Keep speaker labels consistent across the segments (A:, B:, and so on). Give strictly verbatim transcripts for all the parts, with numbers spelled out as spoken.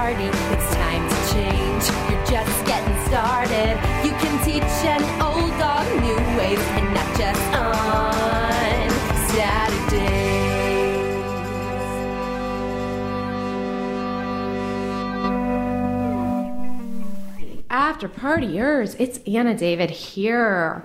A: party. It's time to change. You're just getting started. You can teach an old dog new ways, and not just on Saturdays. After partiers, it's Anna David here.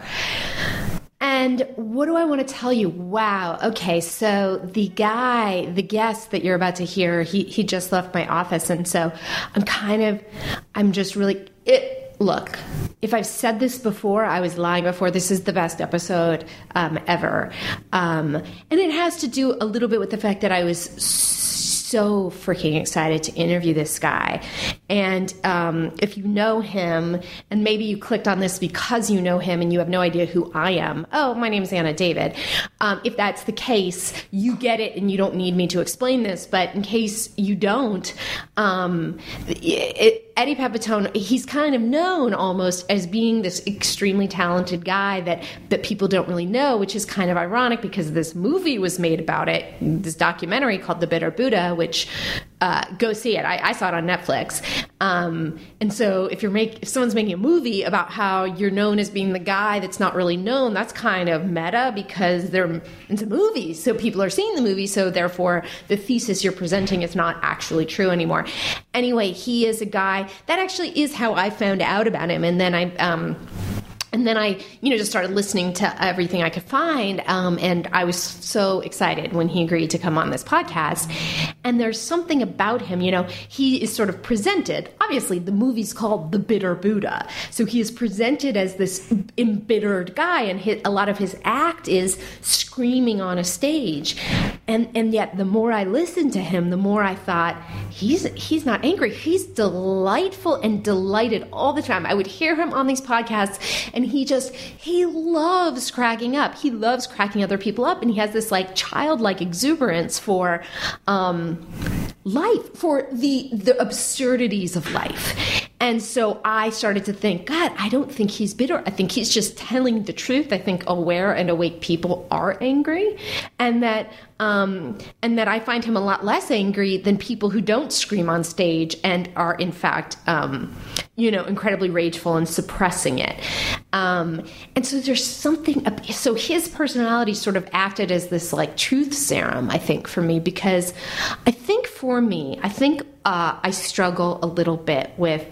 A: And what do I want to tell you? Wow. Okay. So the guy, the guest that you're about to hear, he, he just left my office. And so I'm kind of, I'm just really, it, look, if I've said this before, I was lying before. This is the best episode um, ever. Um, and it has to do a little bit with the fact that I was so freaking excited to interview this guy. And um, if you know him, and maybe you clicked on this because you know him and you have no idea who I am. Oh, my name is Anna David. Um, if that's the case, you get it and you don't need me to explain this. But in case you don't, um, it, Eddie Pepitone, he's kind of known almost as being this extremely talented guy that, that people don't really know, which is kind of ironic because this movie was made about it, this documentary called The Bitter Buddha, which uh, go see it. I, I saw it on Netflix. Um, and so if you're make, if someone's making a movie about how you're known as being the guy that's not really known, that's kind of meta because they're into movies. So people are seeing the movie. So therefore the thesis you're presenting is not actually true anymore. Anyway, he is a guy that actually is how I found out about him. And then I, um, And then I, you know, just started listening to everything I could find. Um, and I was so excited when he agreed to come on this podcast. And there's something about him, you know, he is sort of presented. Obviously, the movie's called The Bitter Buddha. So he is presented as this embittered guy. And his, a lot of his act is screaming on a stage. And and yet the more I listened to him, the more I thought, he's he's not angry. He's delightful and delighted all the time. I would hear him on these podcasts, and he just, he loves cracking up. He loves cracking other people up. And he has this like childlike exuberance for um, life, for the the absurdities of life. And so I started to think, God, I don't think he's bitter. I think he's just telling the truth. I think aware and awake people are angry, and that um, and that I find him a lot less angry than people who don't scream on stage and are in fact, um, you know, incredibly rageful and suppressing it. Um, and so there's something. So his personality sort of acted as this like truth serum, I think, for me, because I think for me, I think. Uh, I struggle a little bit with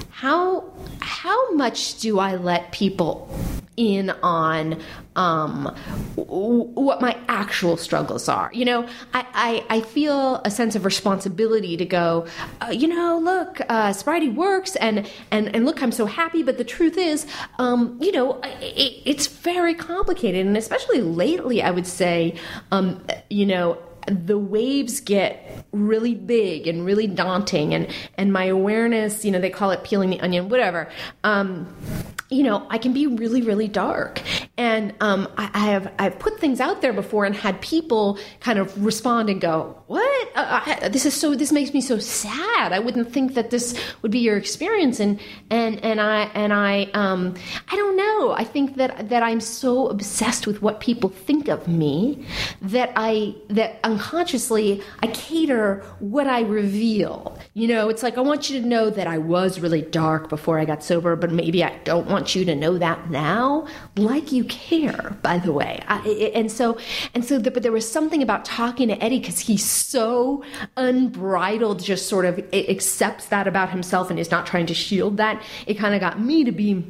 A: how how much do I let people in on um, w- what my actual struggles are. You know, I, I, I feel a sense of responsibility to go, uh, you know, look, uh, sobriety works, and, and, and look, I'm so happy, but the truth is, um, you know, it, it's very complicated, and especially lately, I would say, um, you know, the waves get really big and really daunting, and, and my awareness, you know, they call it peeling the onion, whatever. Um, you know, I can be really, really dark. And um, I, I have I've put things out there before and had people kind of respond and go, what? Uh, I, this is so, this makes me so sad. I wouldn't think that this would be your experience. And, and, and I, and I, um, I don't know. I think that, that I'm so obsessed with what people think of me that I, that unconsciously I cater what I reveal. You know, it's like, I want you to know that I was really dark before I got sober, but maybe I don't want you to know that now. Like you care, by the way. I, and so, and so, the, but there was something about talking to Eddie, because he's so unbridled, just sort of accepts that about himself and is not trying to shield that. It kind of got me to be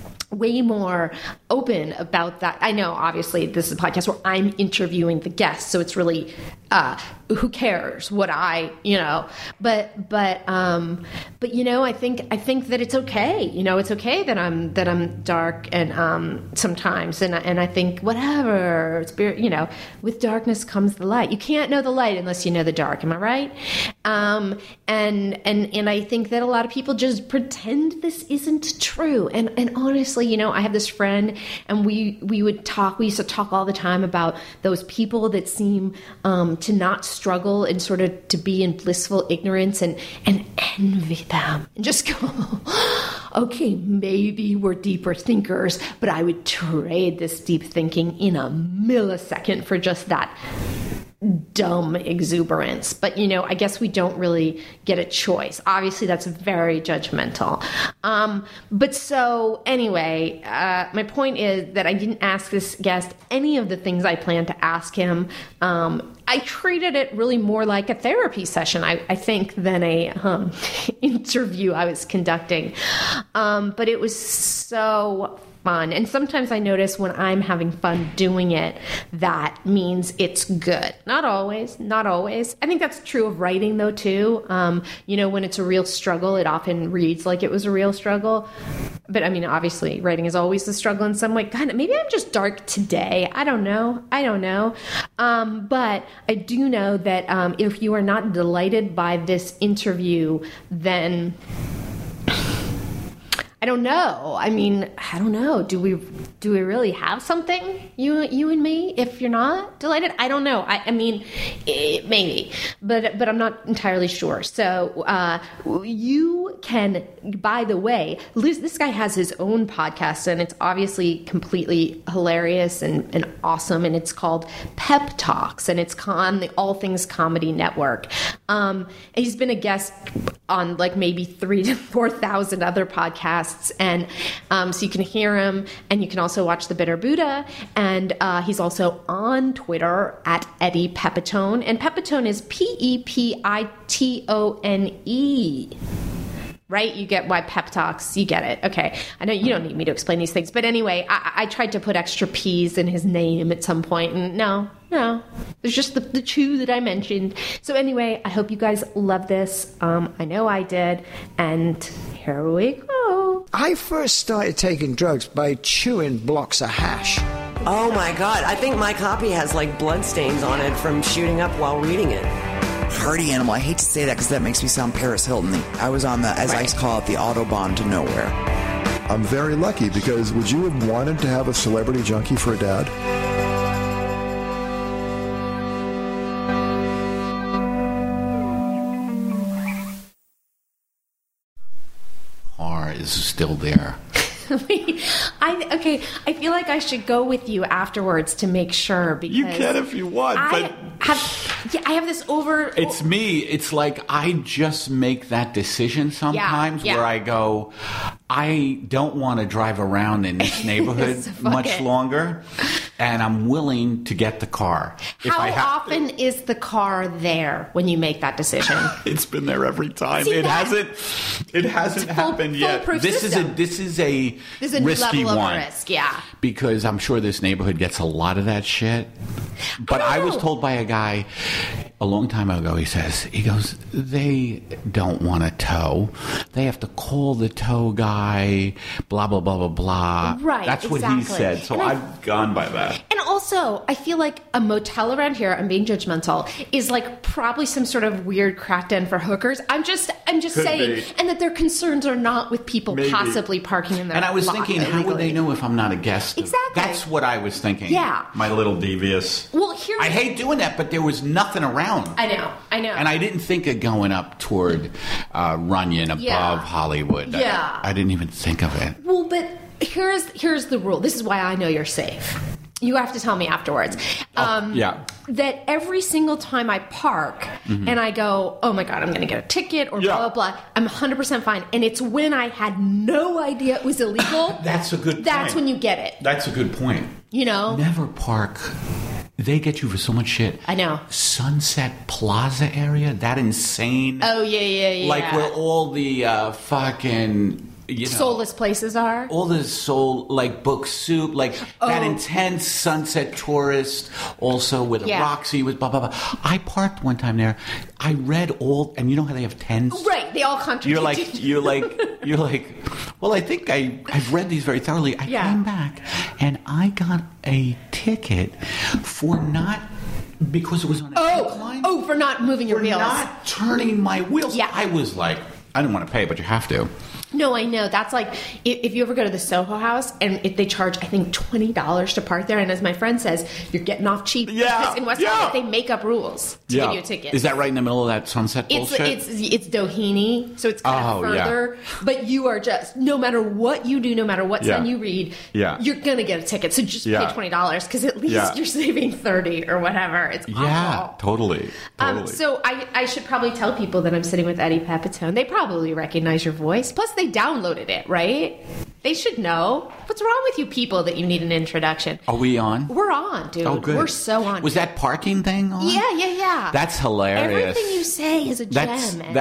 A: way more open about that. I know, obviously, this is a podcast where I'm interviewing the guests, so it's really, uh, who cares what I, you know, but, but, um, but, you know, I think, I think that it's okay. You know, it's okay that I'm, that I'm dark and, um, sometimes, and, and I think whatever, spirit, you know, with darkness comes the light. You can't know the light unless you know the dark. Am I right? Um, and, and, and I think that a lot of people just pretend this isn't true. And, and honestly, you know, I have this friend, and we, we would talk, we used to talk all the time about those people that seem, um, to not struggle and sort of to be in blissful ignorance, and, and envy them and just go, okay, maybe we're deeper thinkers, but I would trade this deep thinking in a millisecond for just that dumb exuberance. But, you know, I guess we don't really get a choice. Obviously, that's very judgmental. Um, but so anyway, uh, my point is that I didn't ask this guest any of the things I planned to ask him. Um, I treated it really more like a therapy session, I, I think, than a um, interview I was conducting. Um, but it was so fun. And sometimes I notice when I'm having fun doing it, that means it's good. Not always, not always. I think that's true of writing, though, too. Um, you know, when it's a real struggle, it often reads like it was a real struggle. But I mean, obviously, writing is always a struggle in some way. God, maybe I'm just dark today. I don't know. I don't know. Um, but I do know that um, if you are not delighted by this interview, then I don't know. I mean, I don't know. Do we do we really have something, you you and me? If you're not delighted, I don't know. I, I mean, it, maybe, but but I'm not entirely sure. So uh, you can. By the way, this guy has his own podcast, and it's obviously completely hilarious and, and awesome. And it's called Pep Talks, and it's on the All Things Comedy Network. Um, he's been a guest on like maybe three to four thousand other podcasts. And um, so you can hear him, and you can also watch The Bitter Buddha. And uh, he's also on Twitter at Eddie Pepitone. And Pepitone is P E P I T O N E. Right? You get why Pep Talks. You get it. Okay. I know you don't need me to explain these things. But anyway, I, I tried to put extra P's in his name at some point. And no, no. There's just the, the two that I mentioned. So anyway, I hope you guys love this. Um, I know I did. And here we go.
B: I first started taking drugs by chewing blocks of hash.
C: Oh my God. I think my copy has like blood stains on it from shooting up while reading it.
D: Party animal. I hate to say that because that makes me sound Paris Hilton. I was on the, as right. I call it, the Autobahn to nowhere.
E: I'm very lucky because would you have wanted to have a celebrity junkie for a dad?
F: Or is still there?
A: I okay. I feel like I should go with you afterwards to make sure. Because
F: you can if you want,
A: I
F: but
A: have, yeah, I have this over.
F: It's me. It's like I just make that decision sometimes
A: yeah, yeah.
F: where I go, I don't want to drive around in this neighborhood much it. longer, and I'm willing to get the car.
A: How
F: if I have
A: often
F: to.
A: is the car there when you make that decision?
F: It's been there every time.
A: See
F: it
A: that?
F: hasn't. It hasn't
A: It's full,
F: happened yet. This
A: system.
F: is a. This is a.
A: This is a
F: risky
A: level
F: one.
A: of risk. Yeah.
F: Because I'm sure this neighborhood gets a lot of that shit. But I, I was told by a guy a long time ago, he says, he goes, they don't want to tow. They have to call the tow guy, blah, blah, blah, blah, blah.
A: Right,
F: That's
A: exactly.
F: what he said. So
A: and
F: I've
A: I,
F: gone by that.
A: And also, I feel like a motel around here, I'm being judgmental, is like probably some sort of weird crack den for hookers. I'm just I'm just
F: Could
A: saying.
F: be.
A: And that their concerns are not with people
F: Maybe.
A: possibly parking in their
F: And I was
A: lot
F: thinking,
A: illegally.
F: how would they know if I'm not a guest?
A: Exactly.
F: That's what I was thinking.
A: Yeah.
F: My little devious.
A: Well, here's...
F: I hate doing that, but there was nothing around.
A: I know, I know.
F: And I didn't think of going up toward uh, Runyon above
A: Yeah.
F: Hollywood.
A: Yeah.
F: I, I didn't even think of it.
A: Well, but here's here's the rule. This is why I know you're safe. You have to tell me afterwards. Um,
F: oh, yeah.
A: That every single time I park mm-hmm. and I go, oh my God, I'm going to get a ticket or
F: yeah.
A: blah, blah, blah, I'm one hundred percent fine. And it's when I had no idea it was illegal.
F: That's a good point.
A: That's when you get it.
F: That's a good point.
A: You know?
F: Never park. They get you for so much shit.
A: I know.
F: Sunset Plaza area? That insane.
A: Oh, yeah, yeah, yeah.
F: Like where all the uh, fucking... You know,
A: soulless places are
F: all the soul like Book Soup, like
A: oh.
F: that intense Sunset Tourist, also with
A: yeah.
F: Roxy with blah blah blah. I parked one time there. I read all, and you know how they have tens,
A: right? They all contradict.
F: You're like, you're like, you're like. Well, I think I I've read these very thoroughly. I
A: yeah.
F: came back and I got a ticket for not. Because it was on a
A: oh
F: incline.
A: Oh, for not moving your
F: for
A: wheels,
F: not turning my wheels.
A: Yeah,
F: I was like, I didn't want to pay, but you have to.
A: No, I know. That's like, if, if you ever go to the Soho House and if they charge, I think, twenty dollars to park there. And as my friend says, you're getting off cheap.
F: Yeah,
A: Because in West
F: yeah.
A: Hollywood, they make up rules to
F: Yeah.
A: give you a ticket.
F: Is that right in the middle of that Sunset
A: It's,
F: bullshit?
A: it's it's Doheny, so it's kind
F: Oh,
A: of
F: yeah.
A: further. But you are just, no matter what you do, no matter what
F: Yeah.
A: sign you read,
F: Yeah.
A: you're going to get a ticket. So just
F: Yeah.
A: pay twenty dollars because at least
F: Yeah.
A: you're saving thirty or whatever. It's
F: yeah,
A: awful.
F: totally. totally.
A: Um, so I, I should probably tell people that I'm sitting with Eddie Pepitone. They probably recognize your voice. Plus, they downloaded it, right? They should know. What's wrong with you people that you need an introduction?
F: Are we on?
A: We're on, dude.
F: Oh, good.
A: We're so on.
F: Was that parking thing on?
A: Yeah, yeah, yeah.
F: That's hilarious.
A: Everything you say is a
F: That's
A: gem. Eddie.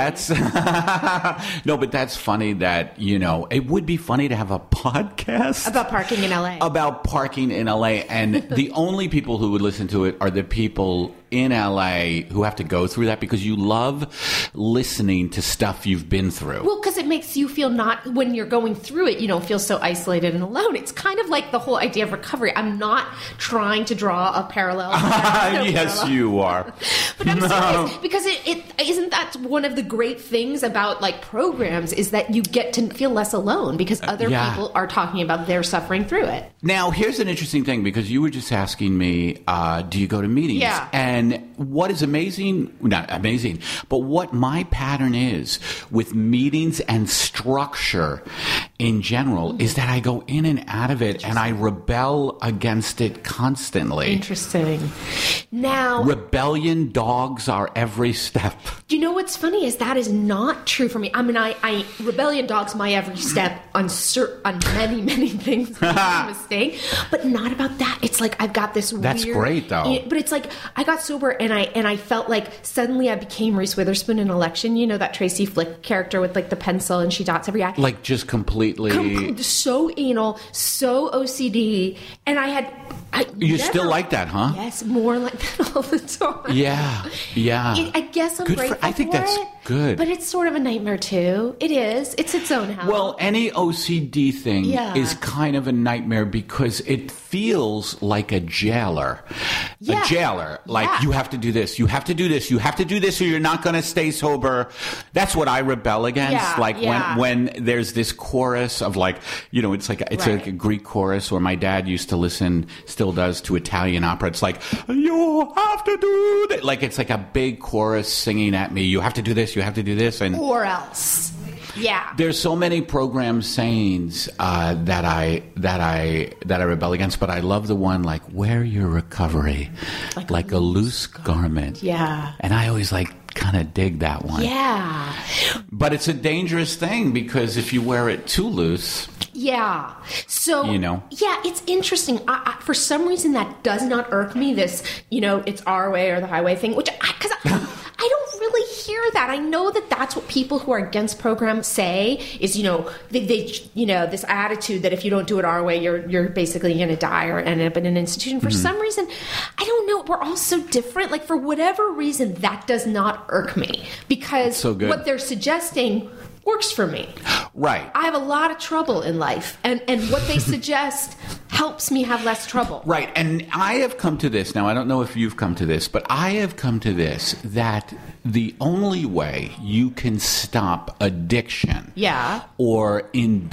F: that's no, but that's funny that, you know, it would be funny to have a podcast
A: About parking in L A.
F: about parking in L A, and the only people who would listen to it are the people in L A who have to go through that because you love listening to stuff you've been through.
A: Well, because it makes you feel not, when you're going through it, you don't feel so isolated and alone. It's kind of like the whole idea of recovery. I'm not trying to draw a parallel. No
F: yes,
A: parallel.
F: you are.
A: But I'm
F: No.
A: serious, because it, it isn't that one of the great things about like programs is that you get to feel less alone because other
F: Yeah.
A: people are talking about their suffering through it.
F: Now, here's an interesting thing because you were just asking me, uh, do you go to meetings?
A: Yeah.
F: And what is amazing, not amazing, but what my pattern is with meetings and structure in general is that I go in and out of it and I rebel against it constantly.
A: Interesting. Now,
F: Rebellion dogs are every step.
A: you know what's funny is that is not true for me. I mean, I, I rebellion dogs my every step on cer- on many, many things. Make a mistake, but not about that. It's like I've got this.
F: That's
A: weird,
F: great, though.
A: it- but it's like I got sober and I and I felt like suddenly I became Reese Witherspoon in Election. You know that Tracy Flick character with like the pencil and she dots every eye.
F: Like just completely.
A: Com- so anal, so O C D, and I had. I
F: You
A: never-
F: still like that, huh?
A: Yes, more like that all the time.
F: Yeah, yeah.
A: It, I guess I'm
F: Good for-
A: grateful
F: I think
A: for
F: that's
A: it,
F: good.
A: But it's sort of a nightmare too. It is. It's its own hell.
F: Well, any O C D thing
A: Yeah.
F: is kind of a nightmare because it feels like a jailer.
A: Yeah.
F: A jailer. Like,
A: Yeah.
F: you have to do this, you have to do this, you have to do this or you're not going to stay sober. That's what I rebel against.
A: Yeah,
F: like,
A: yeah.
F: when, when there's this chorus of like, you know, it's like, a, it's
A: Right.
F: like a Greek chorus, or my dad used to listen, still does, to Italian opera. It's like, you have to do that. Like, it's like a big chorus singing at me. You have to do this, you have to do this. And
A: or else. Yeah.
F: there's so many program sayings uh, that I that I that I rebel against, but I love the one like wear your recovery like,
A: Like
F: a loose garment.
A: Yeah.
F: And I always like kind of dig that one.
A: Yeah.
F: But it's a dangerous thing because if you wear it too loose,
A: Yeah. So,
F: You know?
A: yeah, it's interesting. I, I, for some reason, that does not irk me, this, you know, it's our way or the highway thing, which I, because I, I don't really hear that. I know that that's what people who are against programs say is, you know, they, they you know, this attitude that if you don't do it our way, you're, you're basically going to die or end up in an institution. For
F: Mm-hmm.
A: some reason, I don't know. We're all so different. Like, for whatever reason, that does not irk me because
F: So good.
A: what they're suggesting works for me.
F: right.
A: I have a lot of trouble in life, and, and what they suggest helps me have less trouble.
F: Right. And I have come to this. Now, I don't know if you've come to this, but I have come to this that the only way you can stop addiction
A: Yeah.
F: or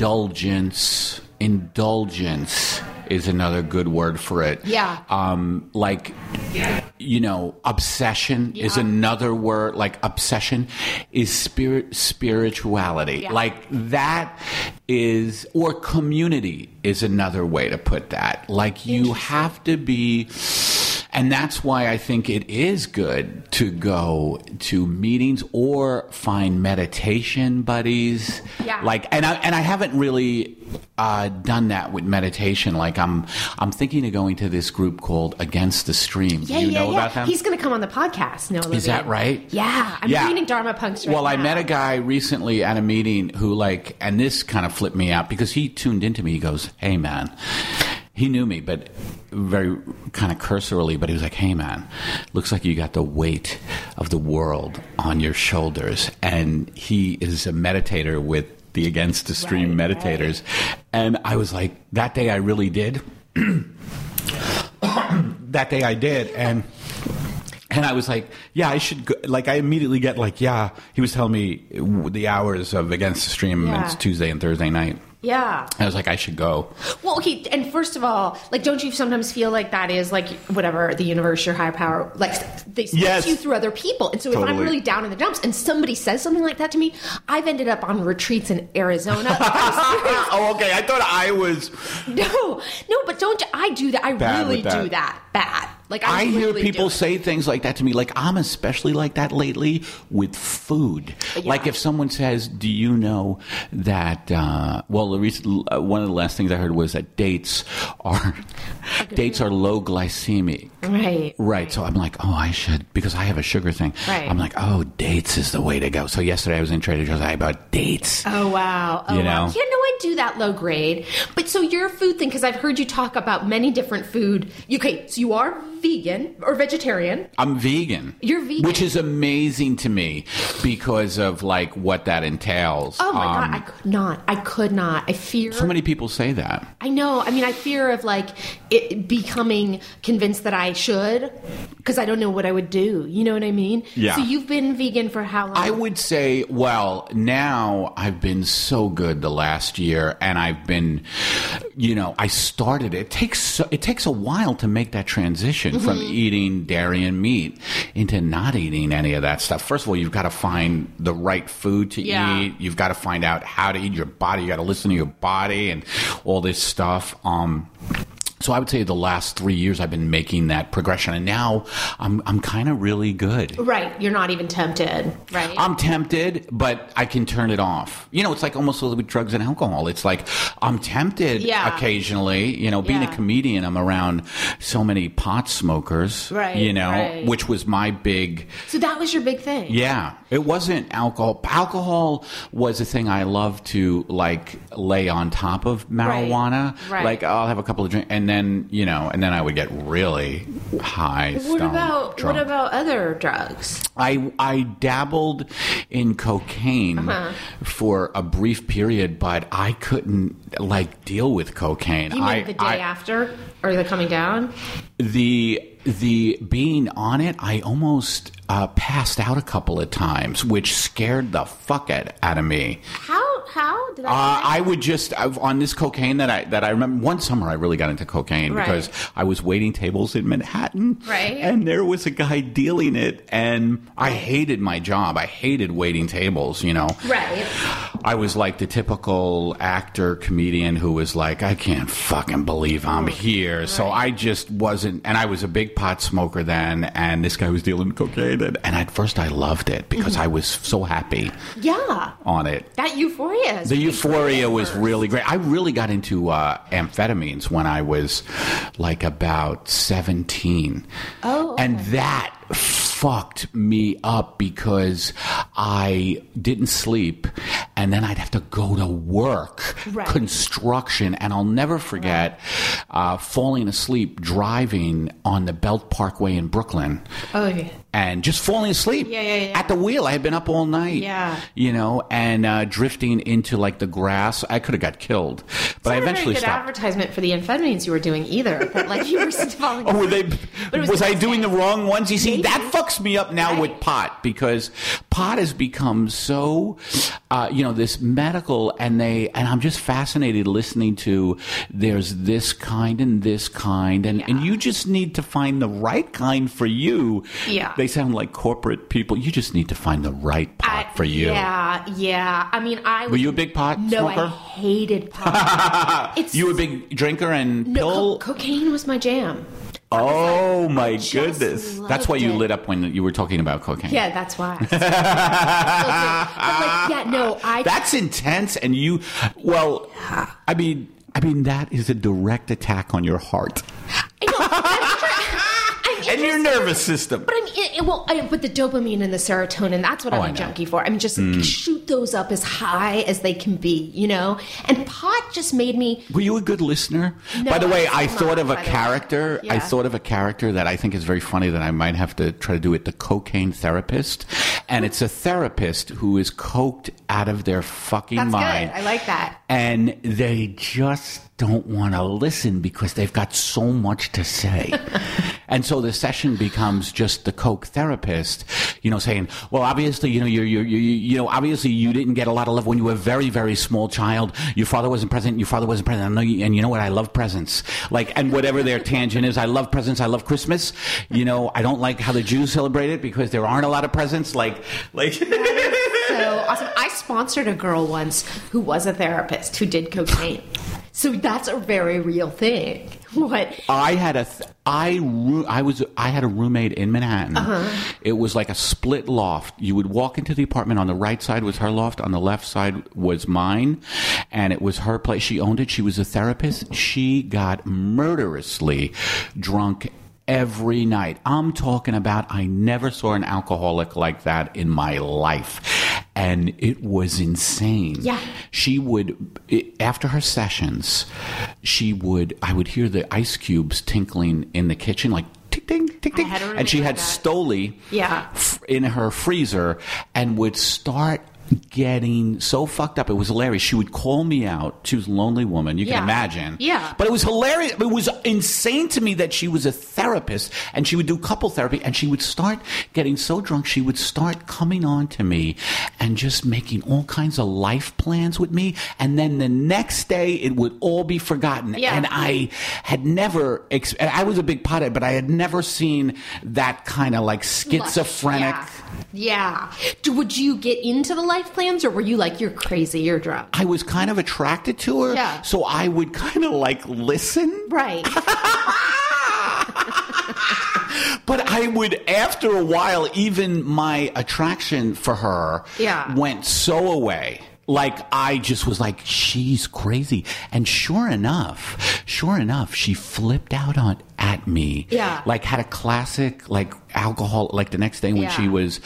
F: indulgence, indulgence is another good word for it.
A: Yeah.
F: Um, like, you know, obsession is
A: Yeah.
F: another word. Like, obsession is spirit, spirituality.
A: Yeah.
F: Like, that is, or community is another way to put that. Like, you have to be, and that's why I think it is good to go to meetings or find meditation buddies.
A: Yeah.
F: Like, and I and I haven't really uh, done that with meditation. Like, I'm I'm thinking of going to this group called Against the Stream.
A: Yeah,
F: Do you
A: yeah,
F: know
A: yeah.
F: about them?
A: He's going to come on the podcast. No,
F: Is that right?
A: Yeah, I'm
F: Yeah.
A: reading Dharma Punks right
F: Well, I
A: now.
F: met a guy recently at a meeting who, like, and this kind of flipped me out because he tuned into me. He goes, "Hey, man." He knew me, but very kind of cursorily, but he was like, "Hey, man, looks like you got the weight of the world on your shoulders." And he is a meditator with the Against the Stream
A: Right,
F: meditators. And I was like, that day I really did. That day I did. And And I was like, yeah, I should go. Like, I immediately get like, yeah, he was telling me the hours of Against the Stream.
A: Yeah.
F: It's Tuesday and Thursday night.
A: Yeah.
F: I was like, I should go.
A: Well, okay, and first of all, like, don't you sometimes feel like that is, like, whatever, the universe, your higher power, like, they speak
F: Yes.
A: to you through other people. And so if I'm
F: Totally.
A: really down in the dumps and somebody says something like that to me, I've ended up on retreats in Arizona.
F: Oh, okay. I thought I was.
A: no, no, but don't you, I do that. I
F: Bad
A: really
F: with that.
A: do that bad. Like, I,
F: I hear
A: really
F: people
A: do it.
F: say things like that to me. Like, I'm especially like that lately with food.
A: Yeah.
F: Like, if someone says, do you know that, uh, well, the recent, uh, one of the last things I heard was that dates are, dates are low glycemic.
A: Right.
F: Right. So I'm like, oh, I should, because I have a sugar thing.
A: Right.
F: I'm like, oh, dates is the way to go. So yesterday I was in Trader Joe's, I bought dates.
A: Oh, wow. Oh,
F: You
A: wow.
F: know?
A: Yeah, no, I do that low grade. But so your food thing, because I've heard you talk about many different food. Okay, so you are vegan or vegetarian.
F: I'm vegan.
A: You're vegan.
F: Which is amazing to me because of like what that entails.
A: Oh, my
F: Um,
A: God. I could not. I could not. I fear.
F: So many people say that.
A: I know. I mean, I fear of like it becoming convinced that I should because I don't know what I would do. You know what I mean?
F: Yeah.
A: So you've been vegan for how long?
F: I would say, well, now I've been so good the last year, and I've been, you know, I started. It takes so, it takes a while to make that transition
A: Mm-hmm.
F: from eating dairy and meat into not eating any of that stuff. First of all, you've got to find the right food to
A: Yeah.
F: eat. You've got to find out how to eat your body. You got to listen to your body and all this stuff. Um, So I would say the last three years I've been making that progression, and now I'm I'm kind of really good.
A: Right. You're not even tempted, right?
F: I'm tempted, but I can turn it off. You know, it's like almost with drugs and alcohol. It's like I'm tempted
A: Yeah.
F: occasionally. You know, being
A: Yeah.
F: a comedian, I'm around so many pot smokers.
A: Right,
F: You know,
A: right.
F: which was my big.
A: So that was your big thing.
F: Yeah, it wasn't alcohol. Alcohol was a thing I loved to like lay on top of marijuana.
A: Right.
F: Like I'll have a couple of drinks, and then you know, and then I would get really high.
A: What
F: stoned,
A: about
F: drunk.
A: what about other drugs?
F: I I dabbled in cocaine
A: Uh-huh.
F: for a brief period, but I couldn't like deal with cocaine.
A: You mean
F: I,
A: the day
F: I,
A: after or the coming down?
F: the the being on it, I almost uh, passed out a couple of times, which scared the fuck out, out of me.
A: How how did that
F: Uh,
A: happen?
F: I would just I've, on this cocaine that I that I remember one summer I really got into cocaine
A: Right.
F: because I was waiting tables in Manhattan,
A: Right.
F: And there was a guy dealing it, and I hated my job. I hated waiting tables. You know,
A: Right.
F: I was like the typical actor comedian who was like, I can't fucking believe I'm here. So I just wasn't, and I was a big pot smoker then, and this guy was dealing cocaine, and, and at first I loved it because
A: Mm-hmm.
F: I was so happy
A: Yeah.
F: on it.
A: That euphoria is
F: The
A: pretty
F: euphoria
A: great.
F: was really great. I really got into uh, amphetamines when I was like about seventeen.
A: Oh, okay.
F: And that fucked me up because I didn't sleep, and then I'd have to go to work,
A: Right.
F: construction, and I'll never forget uh, falling asleep driving on the Belt Parkway in Brooklyn.
A: Oh, yeah.
F: And just falling asleep
A: Yeah, yeah, yeah.
F: at the wheel. I had been up all night.
A: Yeah.
F: You know, and uh, drifting into like the grass. I could have got killed, but I
A: It's not a
F: eventually
A: very good
F: stopped.
A: advertisement for the amphetamines you were doing either. That like you were falling.
F: Oh, were they?
A: But it
F: Was,
A: was
F: I
A: the
F: doing the
A: same.
F: wrong ones? You see,
A: Maybe.
F: that fucks me up now
A: Right.
F: with pot because pot has become so, uh, you know, this medical, and they, and I'm just fascinated listening to. There's this kind and this kind, and and you just need to find the right kind for you.
A: Yeah.
F: They sound like corporate people. You just need to find the right pot
A: I-
F: for you.
A: Yeah, yeah. I mean, I was,
F: Were you a big pot
A: no,
F: smoker?
A: I hated pot. It's
F: You were a big drinker and
A: no,
F: pill.
A: co- cocaine was my jam.
F: Oh my
A: just
F: goodness!
A: loved
F: That's why you
A: it.
F: lit up when you were talking about cocaine.
A: Yeah, that's why. but like, yeah, no, I.
F: That's intense, and you. Well, I mean, I mean that is a direct attack on your heart
A: I know, I'm sure- I'm
F: and your
A: interested-
F: nervous system.
A: But I mean, it, it, well, I, but the dopamine and the serotonin, that's what
F: Oh,
A: I'm
F: I
A: a
F: know.
A: junkie for. I mean, just
F: Mm.
A: shoot those up as high as they can be, you know? And pot just made me,
F: Were you a good listener?
A: No,
F: by the way,
A: I'm
F: I
A: not,
F: thought of a
A: by the way.
F: character. I
A: Yeah.
F: thought of a character that I think is very funny that I might have to try to do it. The cocaine therapist, and it's a therapist who is coked out of their fucking
A: that's
F: mind.
A: good. I like that.
F: And they just don't want to listen because they've got so much to say. And so the session becomes just the coke therapist, you know, saying, well, obviously, you know, you're, you're, you you know, obviously you didn't get a lot of love when you were a very, very small child. Your father wasn't present. Your father wasn't present. I know you, and you know what? I love presents. Like, and whatever their tangent is, I love presents. I love Christmas. You know, I don't like how the Jews celebrate it because there aren't a lot of presents. Like, like.
A: So awesome. I sponsored a girl once who was a therapist who did cocaine. So that's a very real thing. What?
F: I had a, th- I, ro- I was, I had a roommate in Manhattan. Uh-huh. It was like a split loft. You would walk into the apartment. On the right side was her loft. On the left side was mine, and it was her place. She owned it. She was a therapist. She got murderously drunk every night. I'm talking about, I never saw an alcoholic like that in my life. And it was insane.
A: Yeah.
F: She would, it, after her sessions, she would, I would hear the ice cubes tinkling in the kitchen, like tick, ting, tick, tick. And she had
A: like
F: Stoli
A: yeah.
F: f- in her freezer and would start getting so fucked up. It was hilarious. She would call me out. She was a lonely woman. You can
A: yeah.
F: imagine.
A: Yeah.
F: But it was hilarious. It was insane to me that she was a therapist and she would do couple therapy and she would start getting so drunk. She would start coming on to me and just making all kinds of life plans with me. And then the next day it would all be forgotten.
A: Yeah.
F: And I had never, ex- I was a big pothead, but I had never seen that kind of like schizophrenic.
A: Yeah. Yeah. Do, would you get into the life plans, or were you like, you're crazy, you're drunk?
F: I was kind of attracted to her.
A: Yeah.
F: So I would kind of like listen.
A: Right.
F: But I would, after a while, even my attraction for her
A: yeah.
F: went so away. Like, I just was like, she's crazy. And sure enough, sure enough, she flipped out on at me.
A: Yeah.
F: Like, had a classic, like, alcohol, like the next day when
A: yeah.
F: she was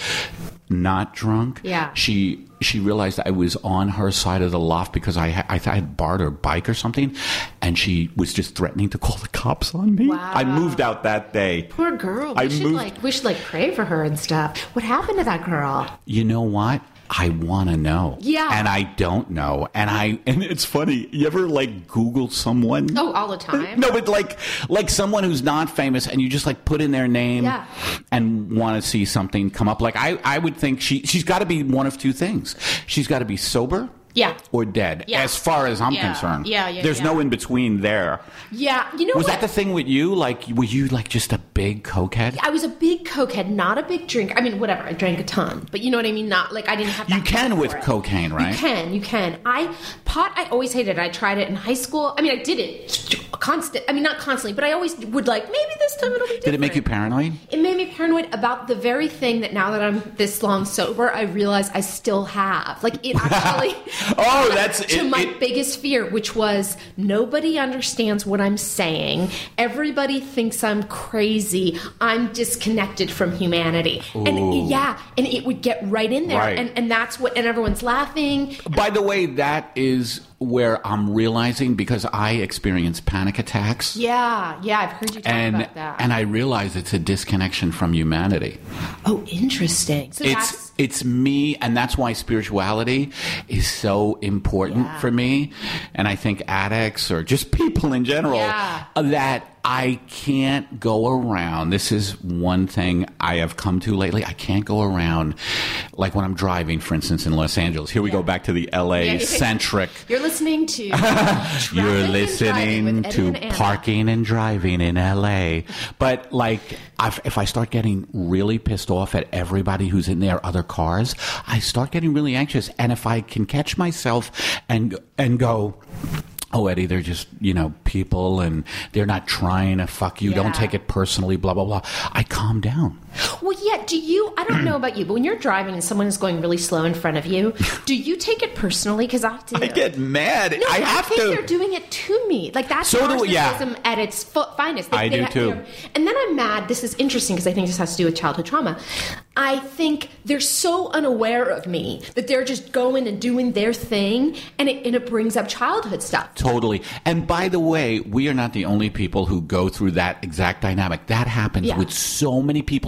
F: not drunk.
A: Yeah.
F: She she realized I was on her side of the loft because I, ha- I thought I had borrowed her bike or something. And she was just threatening to call the cops on me.
A: Wow.
F: I moved out that day.
A: Poor girl. We
F: I
A: should
F: moved-
A: like, we should like pray for her and stuff. What happened to that girl?
F: You know what? I want to know.
A: Yeah.
F: And I don't know. And I, and it's funny. You ever like Google someone?
A: Oh, all the time.
F: No, but like, like someone who's not famous and you just like put in their name
A: yeah.
F: and want to see something come up. Like I, I would think she, she's got to be one of two things. She's got to be sober.
A: Yeah.
F: Or dead,
A: yeah.
F: as far as I'm
A: yeah.
F: concerned.
A: Yeah, yeah,
F: There's
A: yeah.
F: no in between there.
A: Yeah, you know
F: Was
A: what?
F: that the thing with you? Like, were you like just a big cokehead?
A: I was a big cokehead, not a big drinker. I mean, whatever, I drank a ton, but you know what I mean? Not like I didn't have that.
F: You can with
A: it.
F: cocaine, right?
A: You can, you can. I, pot, I always hated it. I tried it in high school. I mean, I did it constant. I mean, not constantly, but I always would like, maybe this time it'll be different.
F: Did it make you paranoid?
A: It made me paranoid about the very thing that now that I'm this long sober, I realize I still have. Like, it actually...
F: Oh, that's...
A: to
F: it,
A: my
F: it,
A: biggest fear, which was nobody understands what I'm saying. Everybody thinks I'm crazy. I'm disconnected from humanity.
F: Ooh.
A: And yeah, and it would get right in there.
F: Right.
A: And, and that's what, and everyone's laughing.
F: By the way, that is where I'm realizing, because I experience panic attacks.
A: Yeah, yeah, I've heard you talk
F: and,
A: about that.
F: And I realize it's a disconnection from humanity.
A: Oh, interesting. So
F: It's
A: that's...
F: it's me, and that's why spirituality is so important
A: Yeah.
F: for me. And I think addicts or just people in general,
A: Yeah.
F: that I can't go around. This is one thing I have come to lately. I can't go around, like when I'm driving, for instance, in Los Angeles. Here we
A: Yeah.
F: go back to the L A-centric.
A: You're listening to...
F: You're
A: Traffic and Driving
F: listening
A: with Eddie
F: to
A: and Anna.
F: Parking and Driving in L A. But like, I've, if I start getting really pissed off at everybody who's in their other cars, I start getting really anxious. And if I can catch myself and and go... Oh, Eddie, they're just, you know, people and they're not trying to fuck you.
A: Yeah.
F: Don't take it personally, blah, blah, blah. I calm down.
A: Well, yeah, do you, I don't know about you, but when you're driving and someone is going really slow in front of you, do you take it personally? Because I do.
F: I get mad.
A: No,
F: I have
A: think
F: to.
A: they're doing it to me. Like, that's
F: So do- yeah.
A: narcissism at its fo- finest. They-
F: I
A: they
F: do
A: ha-
F: too.
A: they're- And then I'm mad. This is interesting because I think this has to do with childhood trauma. I think they're so unaware of me that they're just going and doing their thing, and it, and it brings up childhood stuff.
F: Totally. And by the way, we are not the only people who go through that exact dynamic. That happens
A: Yeah.
F: with so many people on the road.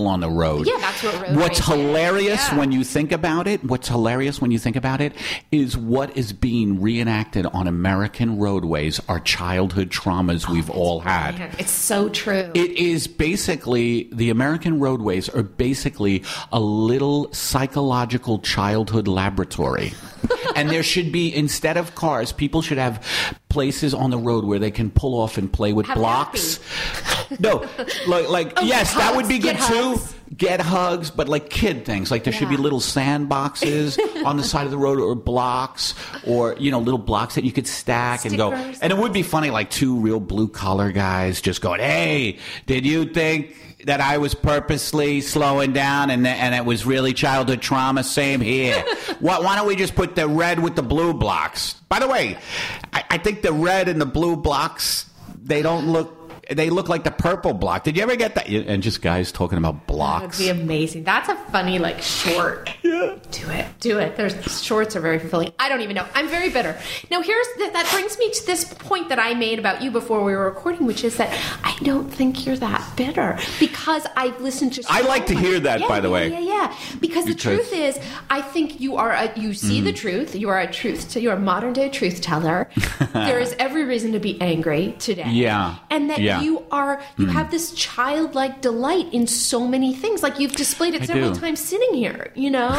F: road.
A: Yeah, that's what road
F: What's
A: rage is.
F: hilarious
A: Yeah.
F: when you think about it, what's hilarious when you think about it, is what is being reenacted on American roadways are childhood traumas we've all had.
A: Man, it's so true.
F: It is basically, the American roadways are basically a little psychological childhood laboratory. And there should be, instead of cars, people should have places on the road where they can pull off and play with
A: Have
F: blocks. No, like, like
A: Oh,
F: yes, that would be
A: hugs,
F: good
A: get
F: too.
A: hugs.
F: Get hugs, but like kid things. Like there should be
A: Yeah.
F: little sandboxes on the side of the road, or blocks, or, you know, little blocks that you could stack and go.
A: Stickers.
F: And it would be funny, like two real blue collar guys just going, "Hey, did you think that I was purposely slowing down and and it was really childhood trauma? Same here. why, why don't we just put the red with the blue blocks? By the way, I, I think the red and the blue blocks, they don't look. They look like the purple block. Did you ever get that?" And just guys talking about blocks.
A: That'd be amazing. That's a funny, like, short. Yeah. Do it. Do it. There's shorts are very fulfilling. I don't even know. I'm very bitter. Now, here's the, that brings me to this point that I made about you before we were recording, which is that I don't think you're that bitter because I've listened to. So
F: I like to
A: much-
F: hear that,
A: yeah,
F: by the
A: yeah,
F: way.
A: Yeah, yeah. Because the
F: Because-
A: truth is, I think you are. A, you see
F: Mm.
A: the truth. You are a truth. You are a modern day truth teller. There is every reason to be angry today.
F: Yeah.
A: And that
F: Yeah.
A: you are. You have this childlike delight in so many things. Like you've displayed it
F: I
A: several
F: do.
A: times sitting here, you know?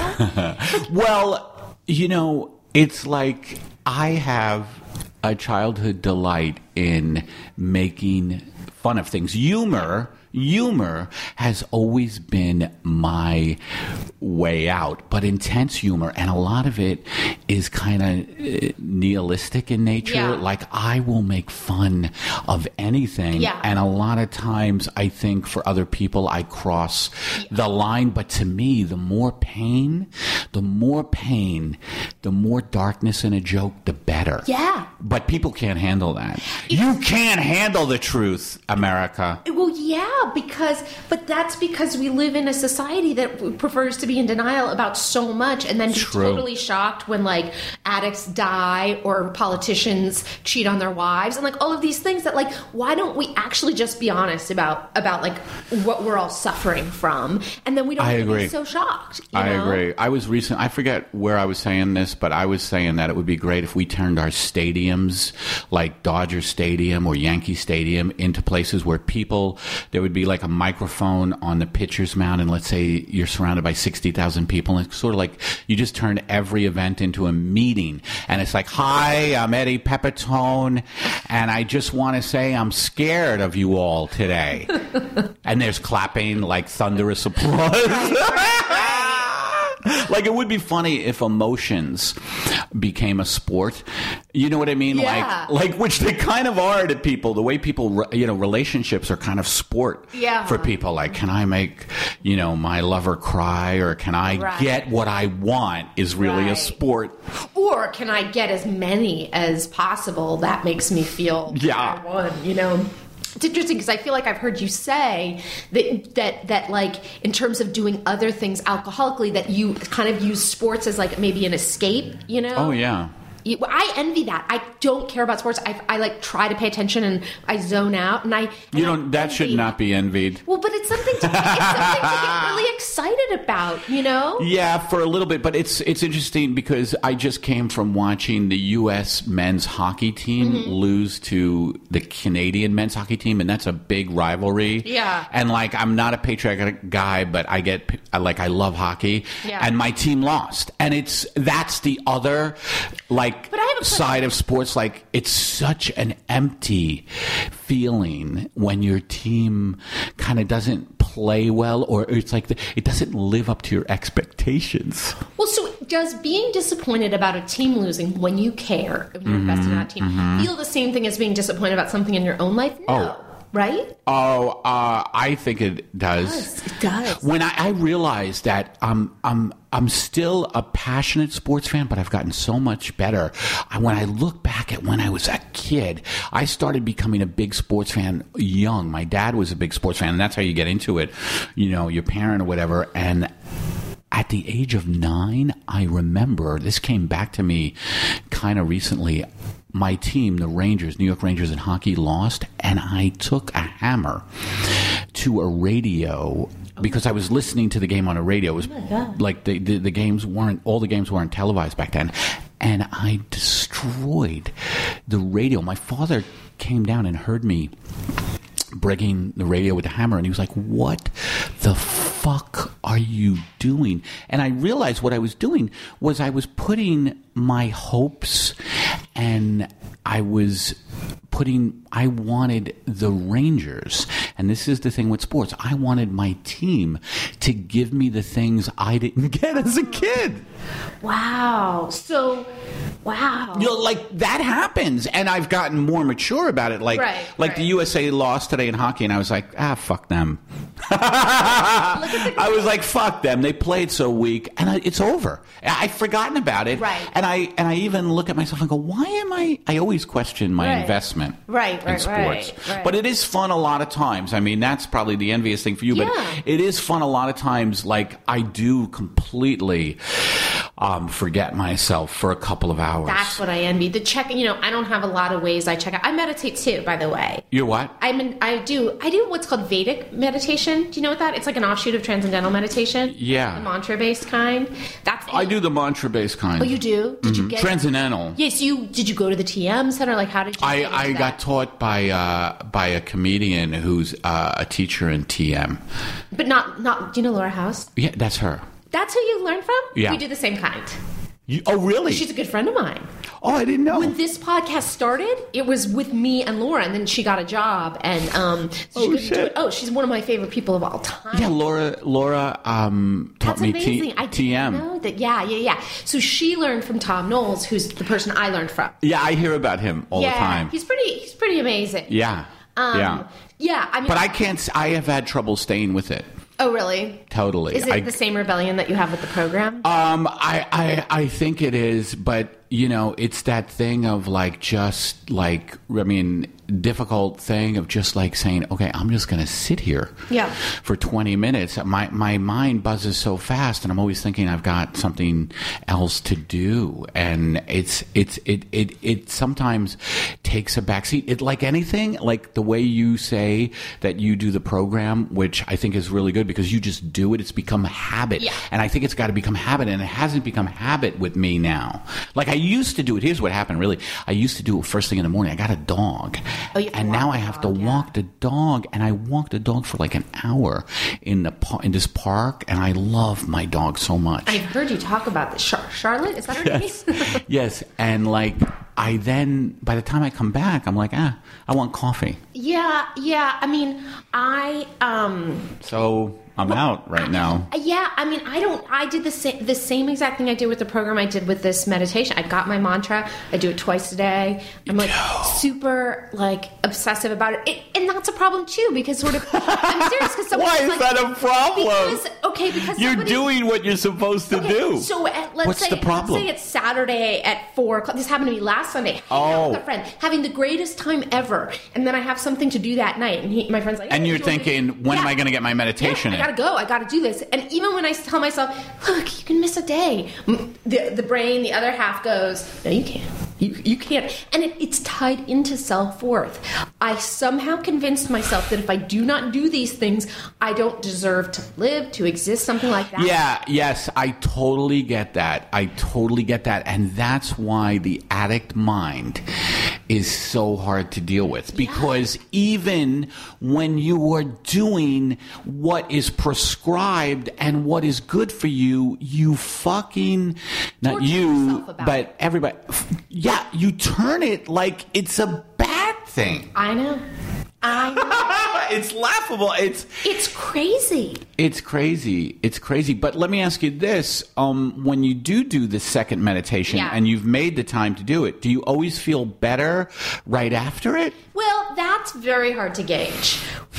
F: Well, you know, it's like I have a childhood delight in making fun of things. Humor, humor has always been my way out, but intense humor, and a lot of it is kind of uh, nihilistic in nature.
A: Yeah.
F: Like I will make fun of anything,
A: Yeah.
F: and a lot of times I think for other people I cross the line, but to me, the more pain, the more pain, the more darkness in a joke, the better.
A: Yeah.
F: But people can't handle that. You can't handle the truth, America.
A: Well, yeah, because, but that's because we live in a society that prefers to be in denial about so much and then be
F: True.
A: totally shocked when, like, addicts die or politicians cheat on their wives and, like, all of these things that, like, why don't we actually just be honest about, about like, what we're all suffering from? And then we don't
F: I
A: have to be
F: agree.
A: so shocked. You
F: I
A: know?
F: agree. I was recent. I forget where I was saying this, but I was saying that it would be great if we turned our stadiums, like Dodger Stadium or Yankee Stadium, into places where people. There would be like a microphone on the pitcher's mound, and let's say you're surrounded by sixty thousand people, and it's sort of like you just turn every event into a meeting, and it's like, "Hi, I'm Eddie Pepitone, and I just want to say I'm scared of you all today." And there's clapping, like thunderous applause. Like, it would be funny if emotions became a sport. You know what I mean?
A: Yeah.
F: Like, like which they kind of are to people. The way people, re- you know, relationships are kind of sport
A: Yeah.
F: for people. Like, can I make, you know, my lover cry, or can I
A: Right.
F: get what I want is really a
A: Right.
F: sport.
A: Or can I get as many as possible? That makes me feel
F: Yeah.
A: I won, you know? It's interesting because I feel like I've heard you say that, that, that like, in terms of doing other things alcoholically, that you kind of use sports as like maybe an escape, you know?
F: Oh, yeah.
A: You- I envy that. I don't care about sports. I, I like try to pay attention and I zone out and I. And
F: You
A: I
F: don't, that should
A: envy-
F: not be envied.
A: Well, but it's something to, it's something to get really excited about, you know?
F: Yeah, for a little bit, but it's it's interesting because I just came from watching the U S men's hockey team
A: Mm-hmm.
F: lose to the Canadian men's hockey team, and that's a big rivalry.
A: Yeah.
F: And like, I'm not a patriotic guy, but I get I like I love hockey,
A: Yeah.
F: and my team lost, and it's that's the other like
A: But I have a question.
F: side of sports. Like, it's such an empty feeling when your team kind of doesn't play well, or it's like the, it doesn't live up to your expectations.
A: Well, so does being disappointed about a team losing when you care, when you're invested in that team, feel the same thing as being disappointed about something in your own life? No.
F: Oh.
A: Right?
F: Oh, uh, I think it does.
A: It does.
F: When I, I realized that I'm I'm I'm still a passionate sports fan, but I've gotten so much better. I, when I look back at when I was a kid, I started becoming a big sports fan young. My dad was a big sports fan, and that's how you get into it. You know, your parent or whatever. And at the age of nine, I remember, this came back to me kind of recently. My team, the Rangers, New York Rangers in hockey, lost, and I took a hammer to a radio because I was listening to the game on a radio. It was
A: God.
F: like the, the the games weren't all the games weren't televised back then, and I destroyed the radio. My father came down and heard me breaking the radio with a hammer, and he was like, "What the fuck are you doing?" And I realized what I was doing was I was putting my hopes, and I was putting, I wanted the Rangers, and this is the thing with sports, I wanted my team to give me the things I didn't get as a kid.
A: Wow. So, wow.
F: You know, like, that happens, and I've gotten more mature about it. Like,
A: Right,
F: like
A: right.
F: the U S A lost today in hockey, and I was like, ah, fuck them. I was like, fuck them. They played so weak, and I, it's over. I've forgotten about it.
A: Right.
F: And I and I even look at myself and go, why am I? I always question my
A: Right.
F: investment
A: Right,
F: in
A: right,
F: sports.
A: right, right.
F: But it is fun a lot of times. I mean, that's probably the envious thing for you.
A: Yeah.
F: But it is fun a lot of times. Like, I do completely um, forget myself for a couple of hours.
A: That's what I envy. The check, you know, I don't have a lot of ways I check out. I meditate too, by the way.
F: You're what?
A: I'm in, I do I do what's called Vedic meditation. Do you know what that? It's like an offshoot of transcendental meditation.
F: Yeah.
A: The mantra based kind. That's
F: I do the mantra-based kind.
A: Oh, you do? Did you get
F: Transcendental.
A: Yes, you did you go to the T M center? Like, how did you
F: I,
A: get into
F: I
A: that?
F: got taught by uh, by a comedian who's uh, a teacher in T M.
A: But not not do you know Laura House?
F: Yeah, that's her.
A: That's who you learned from?
F: Yeah.
A: We do the same kind.
F: You, oh, really?
A: She's a good friend of mine.
F: Oh, I didn't know.
A: When this podcast started, it was with me and Laura, and then she got a job, and um, so she
F: Oh,
A: couldn't
F: shit.
A: do it. Oh, she's one of my favorite people of all time.
F: Yeah, Laura. Laura um, taught
A: That's
F: me
A: amazing.
F: T-
A: I didn't
F: T M.
A: know that. Yeah, yeah, yeah. So she learned from Tom Knowles, who's the person I learned from.
F: Yeah, I hear about him all
A: yeah,
F: the time.
A: he's pretty. He's pretty amazing.
F: Yeah,
A: Um,
F: yeah.
A: Yeah. I mean,
F: But I can't. s- I have had trouble staying with it.
A: Oh, really?
F: Totally.
A: Is it
F: I,
A: the same rebellion that you have with the program?
F: Um, I, I, I think it is, but you know, it's that thing of like just like I mean, difficult thing of just like saying, okay, I'm just going to sit here
A: Yeah.
F: for twenty minutes. My my mind buzzes so fast, and I'm always thinking I've got something else to do, and it's it's it it it sometimes takes a backseat. It like anything, like the way you say that you do the program, which I think is really good because you just do it. It's become a habit,
A: Yeah.
F: and I think it's got to become habit, and it hasn't become habit with me now. Like I used to do it. Here's what happened, really. I used to do it first thing in the morning. I got a dog,
A: Oh, you have to
F: and
A: walk
F: now
A: the
F: I have
A: dog,
F: to
A: yeah.
F: walk the dog, and I walk the dog for like an hour in the par- in this park, and I love my dog so much.
A: I've heard you talk about this. Char- Charlotte, is that her
F: Yes.
A: name?
F: Yes, and like I then by the time I come back, I'm like, ah, I want coffee.
A: Yeah, yeah. I mean, I um
F: So I'm out right now.
A: yeah, I mean, I don't I did the same the same exact thing I did with the program I did with this meditation. I got my mantra. I do it twice a day. I'm like super like obsessive about it. it. And that's a problem too because sort of I'm serious cuz
F: Why is
A: like,
F: that a problem?
A: Because okay, because
F: You're
A: somebody-
F: doing what you're supposed to
A: Okay,
F: do.
A: So at, let's
F: What's
A: say
F: the problem?
A: let's say it's Saturday at four o'clock. This happened to me last Sunday. Hanging out
F: Oh.
A: with a friend, having the greatest time ever, and then I have something to do that night, and he, my friend's like,
F: And
A: "Hey,
F: you're
A: do you wanna do-"
F: thinking, when am
A: Yeah.
F: I going to get my meditation
A: Yeah,
F: in?
A: I gotta go. I gotta do this. And even when I tell myself, look, you can miss a day, m- the the brain, the other half goes, no, you can't. You, you can't. And it, it's tied into self-worth. I somehow convinced myself that if I do not do these things, I don't deserve to live, to exist, something like that.
F: Yeah, yes, I totally get that. I totally get that. And that's why the addict mind is so hard to deal with. Because even when you are doing what is prescribed and what is good for you, you fucking, not
A: Torture
F: you,
A: yourself about
F: but
A: it.
F: everybody, yeah, you turn it like it's a bad thing.
A: I know. I know.
F: It's laughable. It's
A: It's crazy.
F: It's crazy. It's crazy. But let me ask you this. Um, when you do do the second meditation
A: Yeah.
F: and you've made the time to do it, do you always feel better right after it?
A: Well, that's very hard to gauge.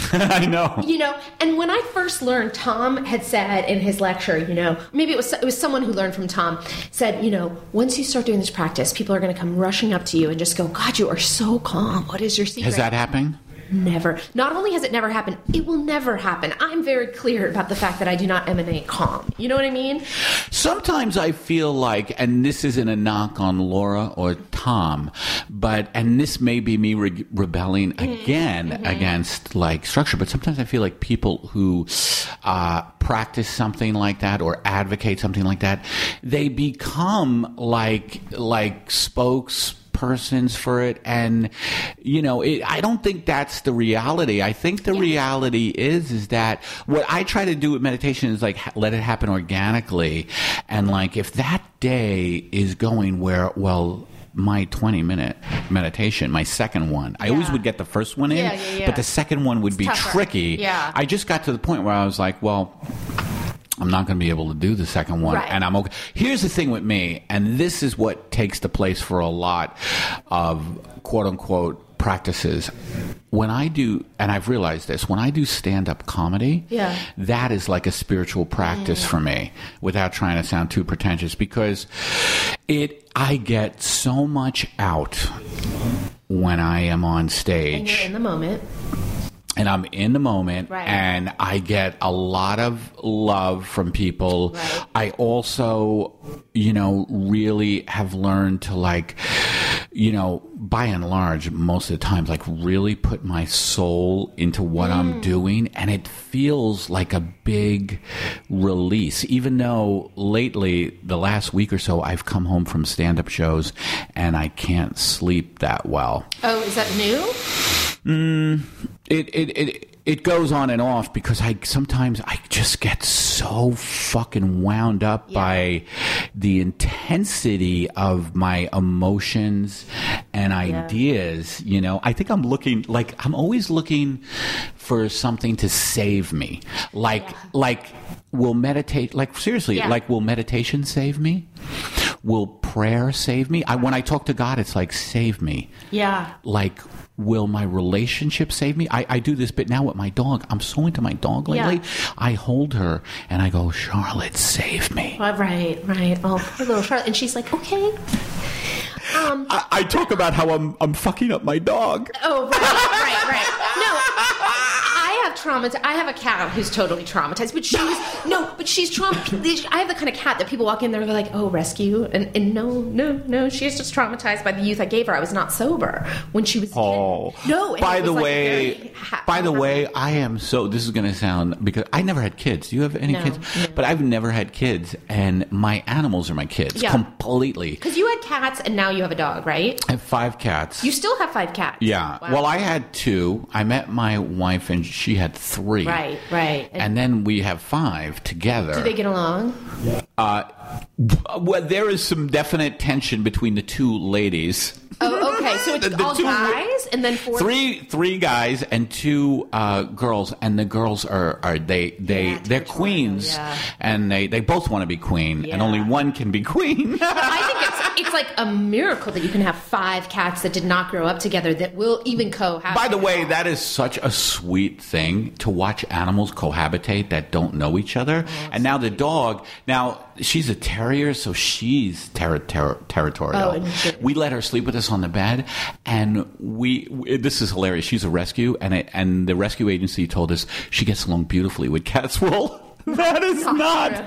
F: I know.
A: You know, and when I first learned, Tom had said in his lecture, you know, maybe it was it was someone who learned from Tom, said, you know, once you start doing this practice, people are going to come rushing up to you and just go, God, you are so calm. What is your secret?
F: Is that happening?
A: never. Not only has it never happened, it will never happen. I'm very clear about the fact that I do not emanate calm. You know what I mean?
F: Sometimes I feel like, and this isn't a knock on Laura or Tom, but, and this may be me re- rebelling again mm-hmm. against like structure, but sometimes I feel like people who uh, practice something like that or advocate something like that, they become like, like spokes persons for it, and you know it, I don't think that's the reality. I think the yeah. reality is is that what I try to do with meditation is like ha- let it happen organically, and like if that day is going where well my twenty minute meditation, my second one, I yeah. always would get the first one in,
A: yeah, yeah, yeah.
F: but the second one would
A: it's
F: be
A: tougher.
F: tricky.
A: Yeah.
F: I just got to the point where I was like, well, I'm not going to be able to do the second one,
A: right.
F: and I'm okay. Here's the thing with me, and this is what takes the place for a lot of quote-unquote practices. When I do, and I've realized this, when I do stand-up comedy,
A: yeah.
F: that is like a spiritual practice mm. for me, without trying to sound too pretentious, because it, I get so much out when I am on stage.
A: And you're in the moment.
F: And I'm in the moment,
A: right.
F: and I get a lot of love from people.
A: Right.
F: I also, you know, really have learned to like, you know, by and large, most of the times, like really put my soul into what mm. I'm doing. And it feels like a big release, even though lately, the last week or so, I've come home from stand-up shows and I can't sleep that well.
A: Oh, is that new?
F: Mm, it, it, it, it goes on and off because I sometimes I just get so fucking wound up yeah. by the intensity of my emotions and ideas. Yeah. You know, I think I'm looking like I'm always looking for something to save me. Like, yeah. like will meditate, like seriously, yeah. like will meditation save me? Will prayer save me? I, when I talk to God, it's like, save me.
A: Yeah.
F: Like, will my relationship save me? I, I do this bit now with my dog. I'm so into my dog lately. Yeah. I hold her and I go, Charlotte, save me.
A: Oh, right, right. Oh, poor little Charlotte. And she's like, okay. Um,
F: I, I talk about how I'm I'm fucking up my dog.
A: Oh, right, right, right. No, I have trauma. I have a cat who's totally traumatized, but she's no, but she's traumatized. I have the kind of cat that people walk in there and they're like, oh, rescue, and, and no, no, no, she's just traumatized by the youth I gave her. I was not sober when she was.
F: Oh,
A: kid. no.
F: By the
A: like
F: way, ha- by the way, I am so. This is going to sound because I never had kids. Do you have any
A: no,
F: kids?
A: No.
F: But I've never had kids, and my animals are my kids
A: yeah.
F: completely.
A: Because you had cats, and now you have a dog, right?
F: I have five cats.
A: You still have five cats.
F: Yeah.
A: Wow.
F: Well, I had two. I met my wife, and she had three.
A: Right, right.
F: And, and then we have five together.
A: Do they get along?
F: Uh, well, there is some definite tension between the two ladies.
A: Oh, okay. So it's
F: the, the
A: all
F: two,
A: guys, and then four.
F: Three, three guys and two uh, girls, and the girls are, are they they
A: yeah,
F: they're queens,
A: yeah.
F: and they, they both want to be queen,
A: yeah.
F: and only one can be queen.
A: But I think it's it's like a miracle that you can have five cats that did not grow up together that will even cohabit.
F: By the way, that is such a sweet thing to watch animals cohabitate that don't know each other. Oh, and now the dog, now she's a terrier, so she's ter- ter- territorial.
A: Oh,
F: we let her sleep with us on the bed, and we, we this is hilarious. She's a rescue, and it, and the rescue agency told us she gets along beautifully with cats. Well, that is not,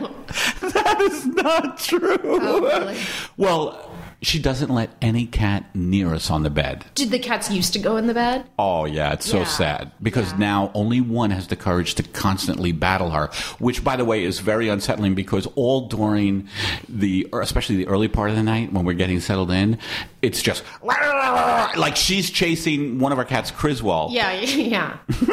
F: not that is not true.
A: Oh, really?
F: Well, she doesn't let any cat near us on the bed.
A: Did the cats used to go in the bed?
F: Oh, yeah, it's so
A: yeah.
F: sad. Because
A: yeah.
F: now only one has the courage to constantly battle her, which, by the way, is very unsettling because all during the, especially the early part of the night when we're getting settled in, it's just like she's chasing one of our cats, Criswell.
A: Yeah, yeah.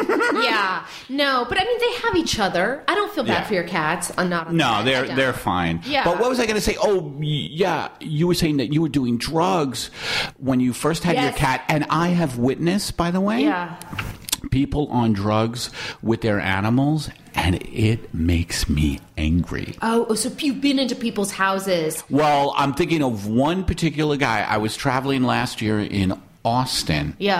A: yeah. No, but I mean, they have each other. I don't feel bad
F: yeah.
A: for your cats. I'm not on
F: No,
A: the
F: they're they're fine.
A: Yeah.
F: But what was I going to say? Oh, yeah, you were saying that you were doing drugs when you first had
A: yes.
F: your cat, and I have witnessed, by the way,
A: yeah.
F: people on drugs with their animals, and it makes me angry.
A: Oh, so you've been into people's houses.
F: Well, I'm thinking of one particular guy. I was traveling last year in Austin.
A: Yeah.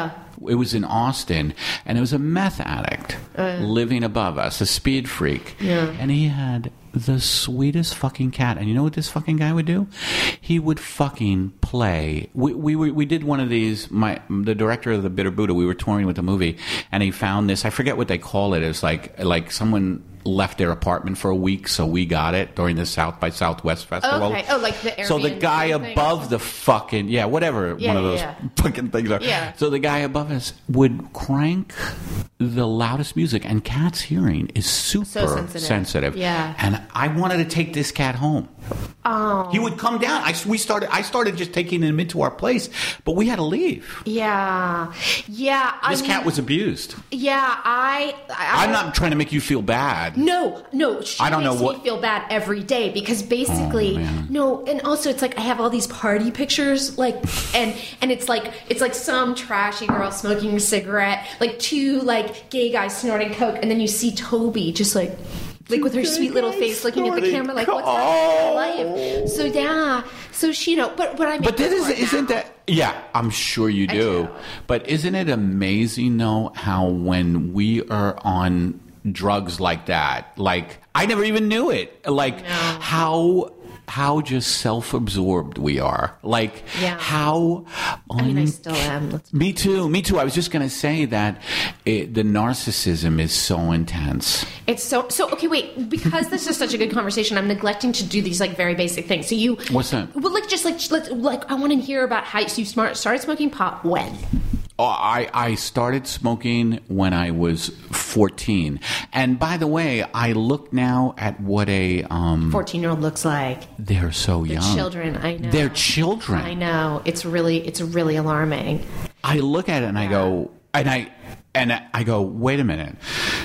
F: it was in Austin, and it was a meth addict
A: Uh.
F: living above us, a speed freak.
A: Yeah.
F: And he had the sweetest fucking cat. And you know what this fucking guy would do? He would fucking play. We we we, we did one of these. My the director of the Bitter Buddha. We were touring with the movie, and he found this. I forget what they call it. It's like like someone left their apartment for a week, so we got it during the South by Southwest festival.
A: Okay. Oh, like the Airbnb
F: So the guy
A: thing?
F: above the fucking yeah, whatever
A: Yeah,
F: one of
A: yeah,
F: those
A: yeah.
F: fucking things are.
A: Yeah.
F: So the guy above us would crank the loudest music, and Cat's hearing is super
A: So sensitive. Yeah.
F: And I wanted to take this cat home.
A: Oh.
F: He would come down. I we started. I started just taking him into our place, but we had to leave.
A: Yeah. Yeah. I
F: This
A: mean,
F: cat was abused.
A: Yeah, I, I.
F: I'm not trying to make you feel bad.
A: No, no. She
F: I don't
A: makes
F: know what-
A: me feel bad every day because basically,
F: Oh, man.
A: no, and also it's like I have all these party pictures, like, and and it's like it's like some trashy girl smoking a cigarette, like two like gay guys snorting coke, and then you see Toby just like. Like with her sweet little face looking at the camera, like what's happening in her life? So yeah, so she, you know, but but I.
F: But that is, isn't that? Yeah, I'm sure you do.
A: do.
F: But isn't it amazing though how when we are on drugs like that, like I never even knew it, like
A: No.
F: how. How just self-absorbed we are. Like,
A: Yeah.
F: how...
A: I mean, I
F: un-
A: still am. Let's
F: Me too, me too. I was just going to say that it, the narcissism is so intense.
A: It's so so okay. Wait, because this is such a good conversation, I'm neglecting to do these like very basic things. So you,
F: What's that?
A: Well, like just like let's like I want to hear about how so you smart, started smoking pot when.
F: Oh, I, I started smoking when I was fourteen. And by the way, I look now at what a... Um,
A: fourteen year old looks like.
F: they're so
A: They're
F: young.
A: children, I know.
F: They're children.
A: I know. It's really it's really alarming.
F: I look at it and I go, and I, and I go, wait a minute.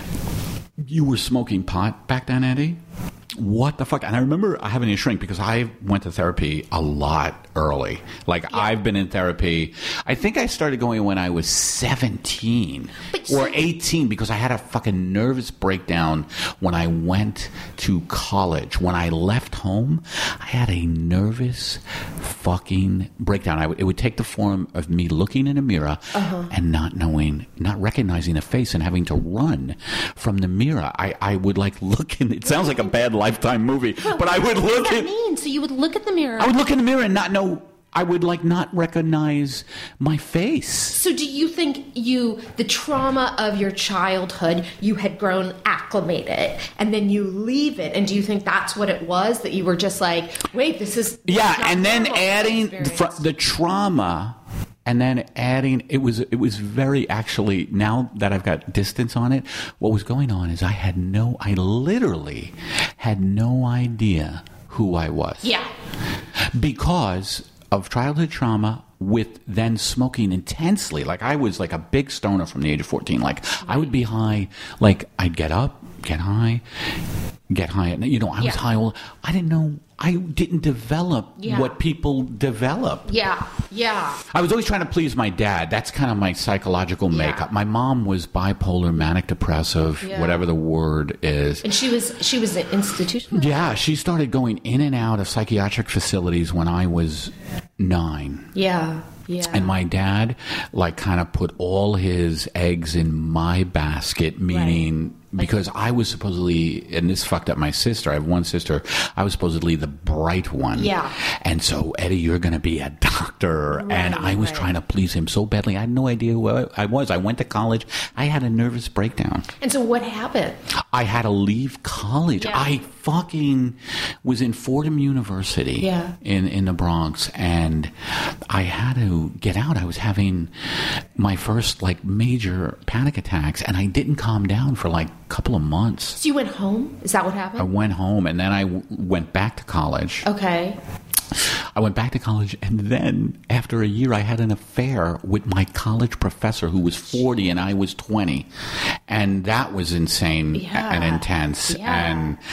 F: You were smoking pot back then, Eddie? What the fuck? And I remember having to shrink because I went to therapy a lot early. Like,
A: Yeah.
F: I've been in therapy. I think I started going when I was seventeen
A: But
F: or
A: so-
F: eighteen because I had a fucking nervous breakdown when I went to college. When I left home, I had a nervous fucking breakdown. I w- it would take the form of me looking in a mirror
A: Uh-huh.
F: and not knowing, not recognizing a face and having to run from the mirror. I, I would like look in, it sounds like a bad Lifetime movie, but I would
A: What
F: look
A: does that
F: in,
A: mean? So you would look at the mirror.
F: I would look in the mirror and not know, I would like not recognize my face.
A: So do you think you, the trauma of your childhood, you had grown acclimated and then you leave it? And do you think that's what it was? That you were just like, wait, this is... this
F: Yeah,
A: is not
F: and then
A: normal
F: adding the,
A: experience.
F: fr- the trauma, and then adding it was it was very actually. Now that I've got distance on it, what was going on is I had no, I literally had no idea who I was.
A: Yeah.
F: Because of childhood trauma. With then smoking intensely, like I was like a big stoner from the age of fourteen. Like I would be high, like I'd get up, get high, get high. And you know, I was
A: Yeah.
F: high. All, I didn't know. I didn't develop
A: Yeah.
F: what people develop.
A: Yeah, yeah.
F: I was always trying to please my dad. That's kind of my psychological
A: Yeah.
F: makeup. My mom was bipolar, manic depressive,
A: Yeah.
F: whatever the word is.
A: And she was she was an institutional.
F: Yeah, she started going in and out of psychiatric facilities when I was nine.
A: Yeah, yeah.
F: And my dad, like, kind of put all his eggs in my basket, meaning because I was supposedly, and this fucked up my sister. I have one sister. I was supposedly the bright one.
A: Yeah.
F: And so, Eddie, you're going to be a doctor. And I was
A: right.
F: trying to please him so badly. I had no idea who I was. I went to college. I had a nervous breakdown.
A: And so what happened?
F: I had to leave college.
A: Yeah.
F: I fucking was in Fordham University
A: Yeah.
F: in, in the Bronx, and I had to get out. I was having my first like major panic attacks, and I didn't calm down for like a couple of months.
A: So you went home? Is that what
F: I
A: happened?
F: went home, and then I w- went back to college.
A: Okay.
F: I went back to college, and then after a year, I had an affair with my college professor who was forty and I was twenty. And that was insane
A: Yeah.
F: and intense.
A: Yeah.
F: And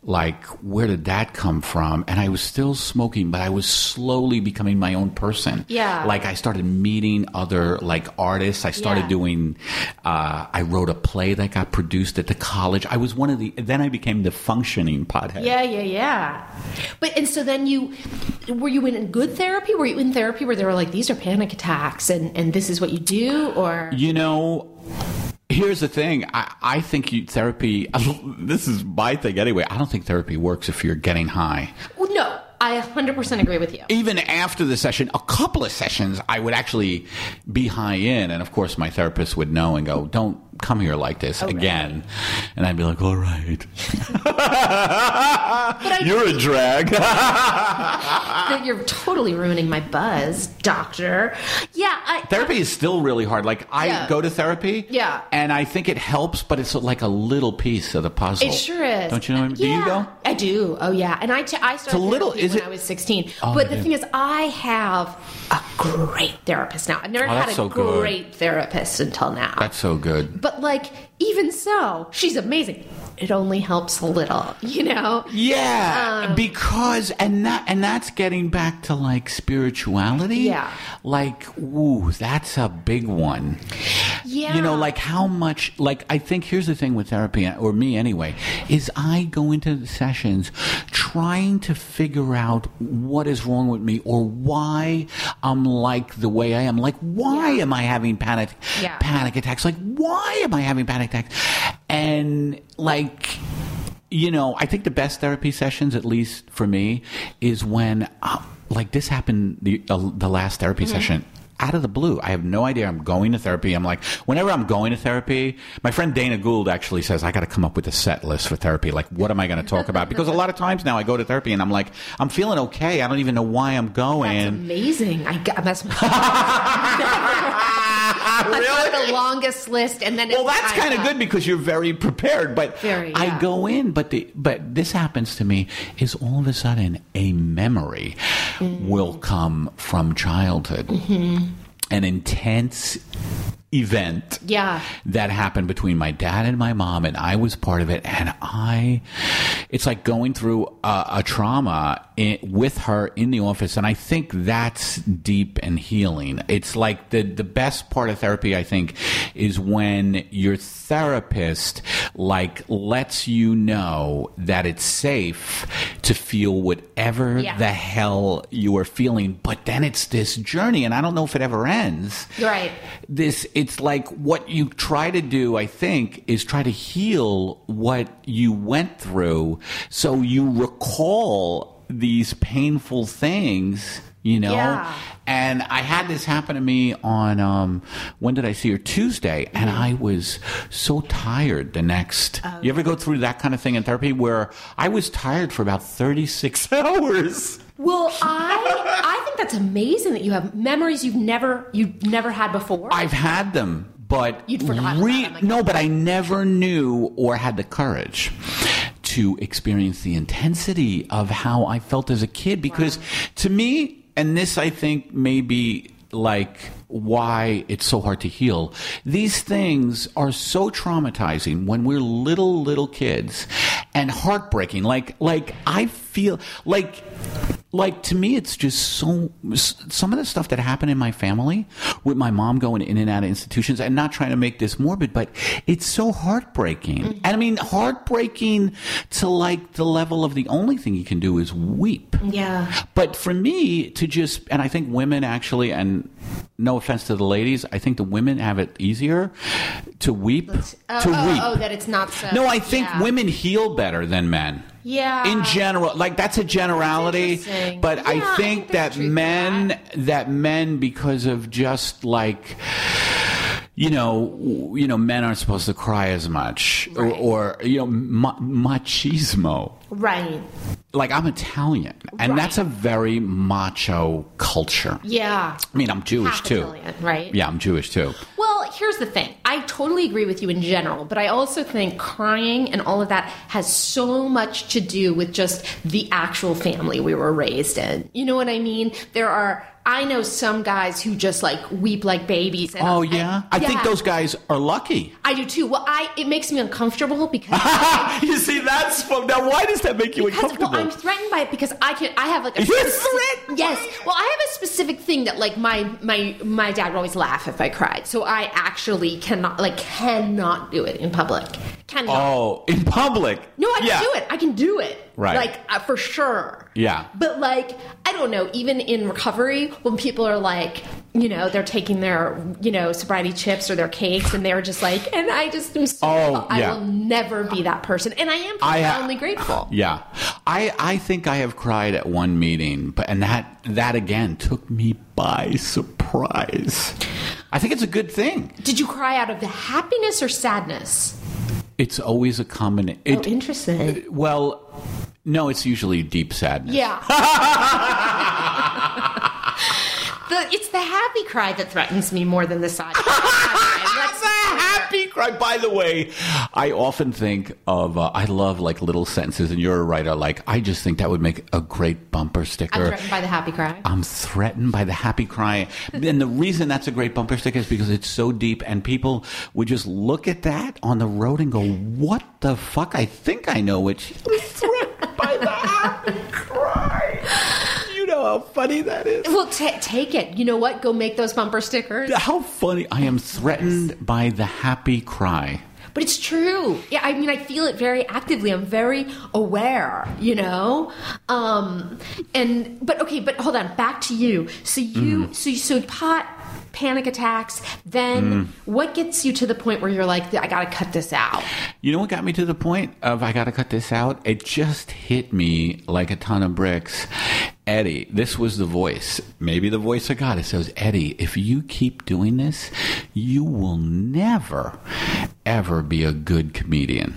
F: like, where did that come from? And I was still smoking, but I was slowly becoming my own person.
A: Yeah.
F: Like, I started meeting other, like, artists. I started
A: Yeah.
F: doing, uh, I wrote a play that got produced at the college. I was one of the, then I became the functioning pothead.
A: Yeah, yeah, yeah. But, and so then you, were you in good therapy? Were you in therapy where they were like, these are panic attacks and, and this is what you do? Or?
F: You know, here's the thing. I, I think you, therapy, this is my thing anyway. I don't think therapy works if you're getting high.
A: Well, no, I one hundred percent agree with you.
F: Even after the session, a couple of sessions, I would actually be high in. And of course, my therapist would know and go, don't come here like this
A: Oh,
F: again.
A: really?
F: And I'd be like, all right.
A: I
F: You're a drag.
A: That you're totally ruining my buzz, doctor. Yeah. I,
F: Therapy is still really hard. Like, I
A: Yeah.
F: go to therapy.
A: Yeah.
F: And I think it helps, but it's like a little piece of the puzzle.
A: It sure is.
F: Don't you know what I mean? Do you
A: Yeah,
F: go?
A: I do. Oh, yeah. And I, t- I started
F: a little-
A: therapy
F: is
A: when
F: it-
A: I was sixteen.
F: Oh,
A: but the
F: yeah.
A: thing is, I have a great therapist now. I've never
F: Oh,
A: had
F: that's
A: a
F: so good.
A: great therapist until now.
F: That's so good.
A: But, like, even so, she's amazing. It only helps a little, you know?
F: Yeah,
A: Um,
F: because and that and that's getting back to like spirituality.
A: Yeah.
F: Like, ooh, that's a big one.
A: Yeah.
F: You know, like how much like I think here's the thing with therapy, or me anyway, is I go into the sessions trying to figure out what is wrong with me or why I'm like the way I am. Like, why
A: Yeah.
F: am I having panic
A: Yeah.
F: panic attacks? Like, why am I having panic attacks? And like, you know, I think the best therapy sessions, at least for me, is when, uh, like, this happened the uh, the last therapy
A: Mm-hmm.
F: session. Out of the blue, I have no idea I'm going to therapy. I'm like, whenever I'm going to therapy, my friend Dana Gould actually says, I got to come up with a set list for therapy. Like, what am I going to talk about? Because a lot of times now I go to therapy and I'm like, I'm feeling okay. I don't even know why I'm going.
A: That's amazing. I got, that's my I've got the longest list, and then
F: Well,
A: it's
F: that's
A: time
F: kind of
A: up.
F: good because you're very prepared. But
A: Very,
F: I
A: yeah.
F: go in, but the but this happens to me is all of a sudden a memory
A: Mm.
F: will come from childhood,
A: Mm-hmm.
F: an intense event
A: Yeah.
F: that happened between my dad and my mom, and I was part of it. And I, it's like going through a, a trauma in, with her in the office. And I think that's deep and healing. It's like the, the best part of therapy, I think, is when your therapist like lets you know that it's safe to feel whatever
A: Yeah.
F: the hell you are feeling. But then it's this journey, and I don't know if it ever ends.
A: Right.
F: This, it's like what you try to do, I think, is try to heal what you went through so you recall these painful things, you know?
A: Yeah.
F: And I had this happen to me on, um, when did I see her? Tuesday. And I was so tired the next.
A: Oh.
F: You ever go through that kind of thing in therapy where I was tired for about thirty-six hours?
A: Well, I I think that's amazing that you have memories you've never you've never had before.
F: I've had them, but
A: You'd forgotten
F: re-
A: about them, like-
F: no, but I never knew or had the courage to experience the intensity of how I felt as a kid. Because to me, and this I think may be like why it's so hard to heal. These things are so traumatizing when we're little, little kids and heartbreaking. Like, like I feel like, like to me, it's just so, some of the stuff that happened in my family with my mom going in and out of institutions, and not trying to make this morbid, but it's so heartbreaking.
A: Mm-hmm.
F: And I mean, heartbreaking to like the level of the only thing you can do is weep.
A: yeah.
F: But for me to just, and I think women actually, and no offense to the ladies, I think the women have it easier to weep.
A: Oh,
F: to
A: oh,
F: weep.
A: oh, that it's not so.
F: No, I think
A: yeah.
F: women heal better than men.
A: Yeah.
F: In general, like that's a generality,
A: That's interesting.
F: but
A: Yeah,
F: I
A: I
F: think
A: think there's
F: that
A: truth to
F: men,
A: that.
F: that men, because of just like, you know, you know, men aren't supposed to cry as much,
A: Right.
F: or, or you know, ma- machismo.
A: Right.
F: Like I'm Italian, and
A: Right.
F: that's a very macho culture.
A: Yeah.
F: I mean, I'm Jewish
A: Half
F: too.
A: Italian, right?
F: Yeah, I'm Jewish too.
A: Well, here's the thing. I totally agree with you in general, but I also think crying and all of that has so much to do with just the actual family we were raised in. You know what I mean? There are... I know some guys who just like weep like babies. And,
F: oh yeah,
A: and,
F: I
A: yeah.
F: think those guys are lucky.
A: I do too. Well, I it makes me uncomfortable because
F: you see that's now. Why does that make you
A: because,
F: uncomfortable?
A: Well, I'm threatened by it because I can. I have like a
F: You're
A: specific,
F: threatened.
A: Yes. Well, I have a specific thing that like my my my dad would always laugh if I cried. So I actually cannot like cannot do it in public. Cannot.
F: Oh, in public?
A: No, I
F: yeah.
A: can do it. I can do it.
F: Right.
A: Like, uh, for sure.
F: Yeah.
A: But, like, I don't know, even in recovery, when people are like, you know, they're taking their, you know, sobriety chips or their cakes, and they're just like, and I just am so,
F: oh,
A: I
F: yeah.
A: will never be that person. And I am profoundly
F: I, uh,
A: grateful.
F: Yeah. I, I think I have cried at one meeting, but and that, that, again, took me by surprise. I think it's a good thing.
A: Did you cry out of the happiness or sadness?
F: It's always a combination.
A: Oh, interesting.
F: Well, no, it's usually deep sadness.
A: Yeah. the, it's the happy cry that threatens me more than the sad cry.
F: That's a happy cry. By the way, I often think of, uh, I love like little sentences, and you're a writer, like, I just think that would make a great bumper sticker.
A: I'm threatened by the happy cry.
F: I'm threatened by the happy cry. And the reason that's a great bumper sticker is because it's so deep, and people would just look at that on the road and go, what the fuck? I think I know what she's threatened by the happy cry. You know how funny that is.
A: Well, t- take it. You know what? Go make those bumper stickers.
F: How funny. I am threatened by the happy cry.
A: But it's true. Yeah, I mean, I feel it very actively. I'm very aware, you know? Um, and, but okay, but hold on. Back to you. So you, mm. so, so pot, panic attacks, then mm. what gets you to the point where you're like, I got to cut this out?
F: You know what got me to the point of I got to cut this out? It just hit me like a ton of bricks. Eddie, this was the voice, maybe the voice of God. It says, Eddie, if you keep doing this, you will never, ever be a good comedian.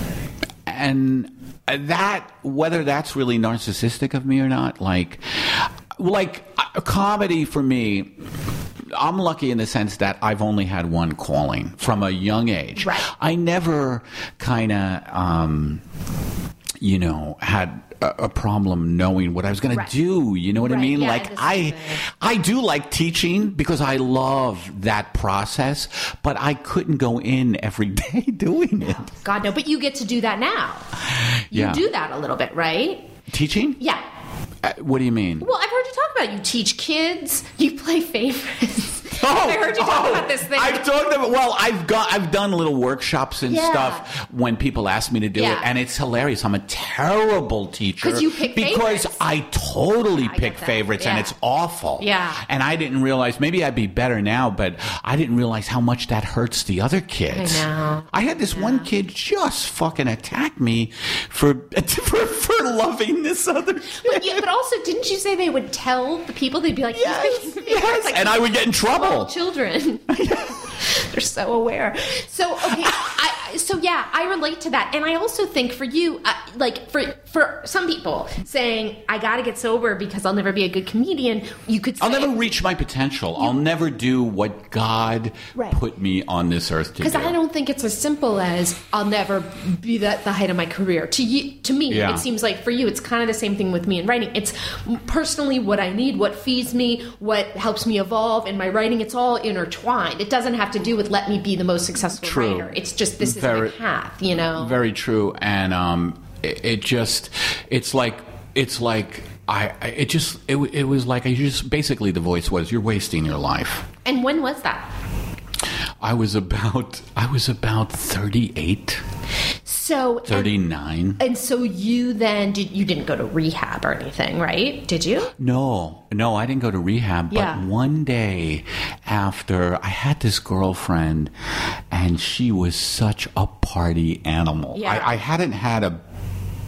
F: And that, whether that's really narcissistic of me or not, like, like a comedy for me, I'm lucky in the sense that I've only had one calling from a young age.
A: Right.
F: I never kind of, um, you know, had a problem knowing what I was going
A: right.
F: to do. You know what
A: right.
F: I mean?
A: Yeah,
F: like I, I do like teaching because I love that process, but I couldn't go in every day doing it.
A: God, no. But you get to do that now. You
F: yeah.
A: do that a little bit, right?
F: Teaching?
A: Yeah.
F: Uh, what do you mean?
A: Well, I've heard you talk about it. You teach kids. You play favorites.
F: Oh,
A: I heard you talk
F: oh,
A: about this thing.
F: I've talked about. Well, I've got. I've done little workshops and
A: yeah.
F: stuff when people ask me to do
A: yeah.
F: it, and it's hilarious. I'm a terrible teacher
A: because you pick
F: because
A: favorites.
F: I totally
A: I
F: pick favorites,
A: yeah.
F: and it's awful.
A: Yeah,
F: and I didn't realize. Maybe I'd be better now, but I didn't realize how much that hurts the other kids.
A: I know.
F: I had this
A: yeah.
F: one kid just fucking attack me for for, for loving this other kid.
A: But, yeah, but also, didn't you say they would tell the people? They'd be like,
F: yes, yes.
A: Like,
F: and I would get in trouble.
A: Children. They're so aware. So okay, I, so yeah, I relate to that, and I also think for you, uh, like for for some people saying I got to get sober because I'll never be a good comedian. You could say,
F: I'll never reach my potential. You, I'll never do what God
A: right.
F: put me on this earth to do.
A: Because I don't think it's as simple as I'll never be at the height of my career. To you, to me,
F: yeah.
A: it seems like for you, it's kind of the same thing with me in writing. It's personally what I need, what feeds me, what helps me evolve in my writing. It's all intertwined. It doesn't have to do with let me be the most successful
F: true.
A: writer. It's just this
F: very,
A: is my path, you know.
F: Very true, and um, it, it just it's like it's like I it just it it was like I just basically the voice was you're wasting your life.
A: And when was that?
F: I was about I was about thirty-eight.
A: So
F: thirty-nine.
A: And, and so you then did you didn't go to rehab or anything, right? Did you?
F: No, no, I didn't go to rehab.
A: Yeah.
F: But one day after, I had this girlfriend, and she was such a party animal.
A: Yeah.
F: I, I hadn't had a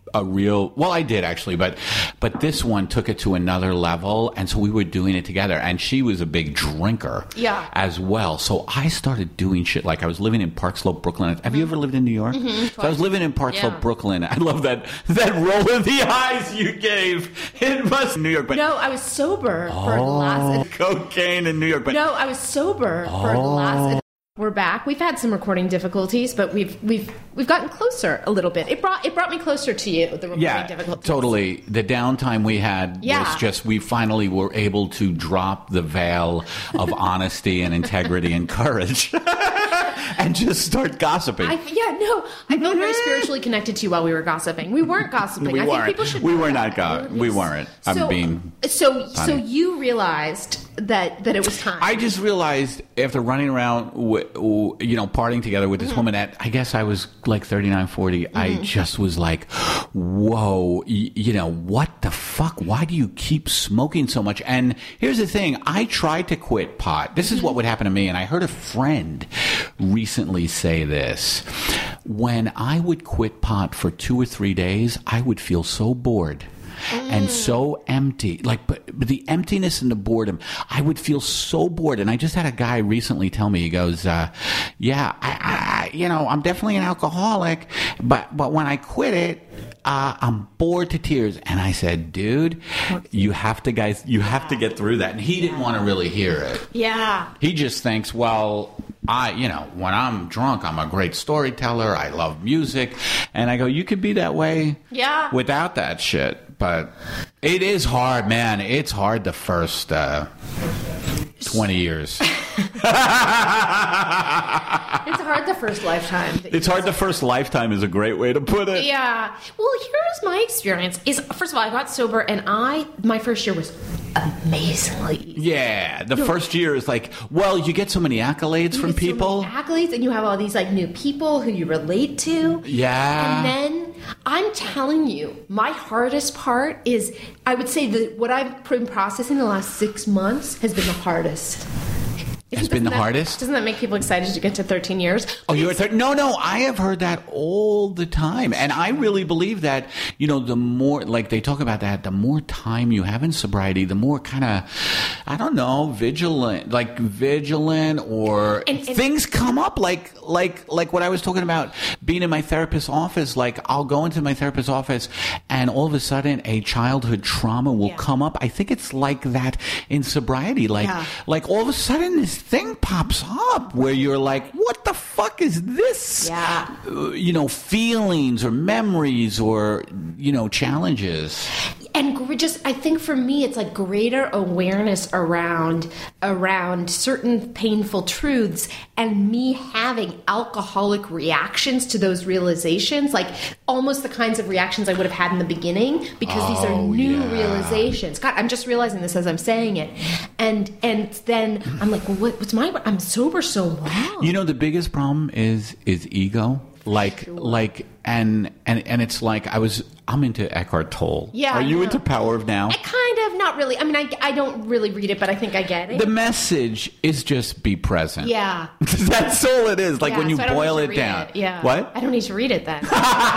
F: a real, well, I did actually, but but this one took it to another level, and so we were doing it together, and she was a big drinker
A: Yeah.
F: as well. So I started doing shit like I was living in Park Slope, Brooklyn. Have you ever lived in New York?
A: Mm-hmm.
F: So I was living in Park
A: Yeah.
F: Slope, Brooklyn. I love that that roll of the eyes you gave. It was New York, but
A: No, I was sober for the last.
F: cocaine in New York, but
A: No, I was sober for the last. We're back. We've had some recording difficulties, but we've we've we've gotten closer a little bit. It brought it brought me closer to you. The recording
F: yeah,
A: difficulties.
F: totally. The downtime we had
A: Yeah.
F: was just we finally were able to drop the veil of honesty and integrity and courage, and just start gossiping.
A: I, yeah, no, I felt very spiritually connected to you while we were gossiping. We weren't gossiping.
F: we
A: I
F: weren't.
A: think people should.
F: we
A: know
F: were
A: that.
F: not. Go- we weren't. I'm
A: So,
F: being.
A: so so
F: funny.
A: you realized that that it was time.
F: I just realized after running around, w- w- you know, partying together with this
A: Mm-hmm.
F: woman at, I guess I was like thirty-nine, forty. I just was like, whoa, y- you know, what the fuck? Why do you keep smoking so much? And here's the thing. I tried to quit pot. This
A: Mm-hmm.
F: is what would happen to me. And I heard a friend recently say this. When I would quit pot for two or three days, I would feel so bored. And so empty, like, but, but the emptiness and the boredom, I would feel so bored. And I just had a guy recently tell me, he goes, uh, yeah, I, I, you know, I'm definitely an alcoholic, but, but when I quit it, uh, I'm bored to tears. And I said, dude, you have to, guys, you have to get through that. And he didn't want to really hear it.
A: yeah.
F: He just thinks, well, I, you know, when I'm drunk, I'm a great storyteller. I love music. And I go, you could be that way
A: Yeah.
F: without that shit. But it is hard, man. It's hard the first uh, twenty years.
A: It's hard the first lifetime. that
F: It's hard the first lifetime is a great way to put it.
A: Yeah. Well, here's my experience. Is first of all, I got sober, and I my first year was amazingly easy.
F: Yeah, the first year is like, well, you get so many accolades
A: You
F: from
A: get so
F: people.
A: many accolades, and you have all these like new people who you relate to.
F: Yeah.
A: And then I'm telling you, my hardest part is, I would say that what I've been processing the last six months has been the hardest.
F: Has been the
A: that,
F: hardest?
A: Doesn't that make people excited to get to thirteen years?
F: Oh, you're thirty? No, no, I have heard that all the time. And I really believe that, you know, the more, like they talk about that, the more time you have in sobriety, the more kind of, I don't know, vigilant, like vigilant or
A: And- and-
F: things come up like, like, like what I was talking about being in my therapist's office. Like I'll go into my therapist's office and all of a sudden a childhood trauma will
A: Yeah.
F: come up. I think it's like that in sobriety. Like,
A: Yeah.
F: like all of a sudden this thing pops up where you're like, what the fuck is this?
A: Yeah.
F: Uh, you know, feelings or memories or, you know, challenges.
A: And gr- just, I think for me, it's like greater awareness around around certain painful truths, and me having alcoholic reactions to those realizations, like almost the kinds of reactions I would have had in the beginning, because these are
F: Oh,
A: new
F: yeah.
A: realizations. God, I'm just realizing this as I'm saying it, and and then I'm like, well, what, what's my? I'm sober so long.
F: You know, the biggest problem is is ego. Like, like, and and and it's like I was. I'm into Eckhart Tolle.
A: Yeah,
F: Are
A: I
F: you
A: know.
F: into Power of Now?
A: I kind of, not really. I mean, I, I don't really read it, but I think I get it.
F: The message is just be present.
A: yeah.
F: That's all it is. Like
A: Yeah,
F: when you
A: so I don't
F: boil
A: need
F: it
A: to read
F: down.
A: it. Yeah.
F: What?
A: I don't need to read it then.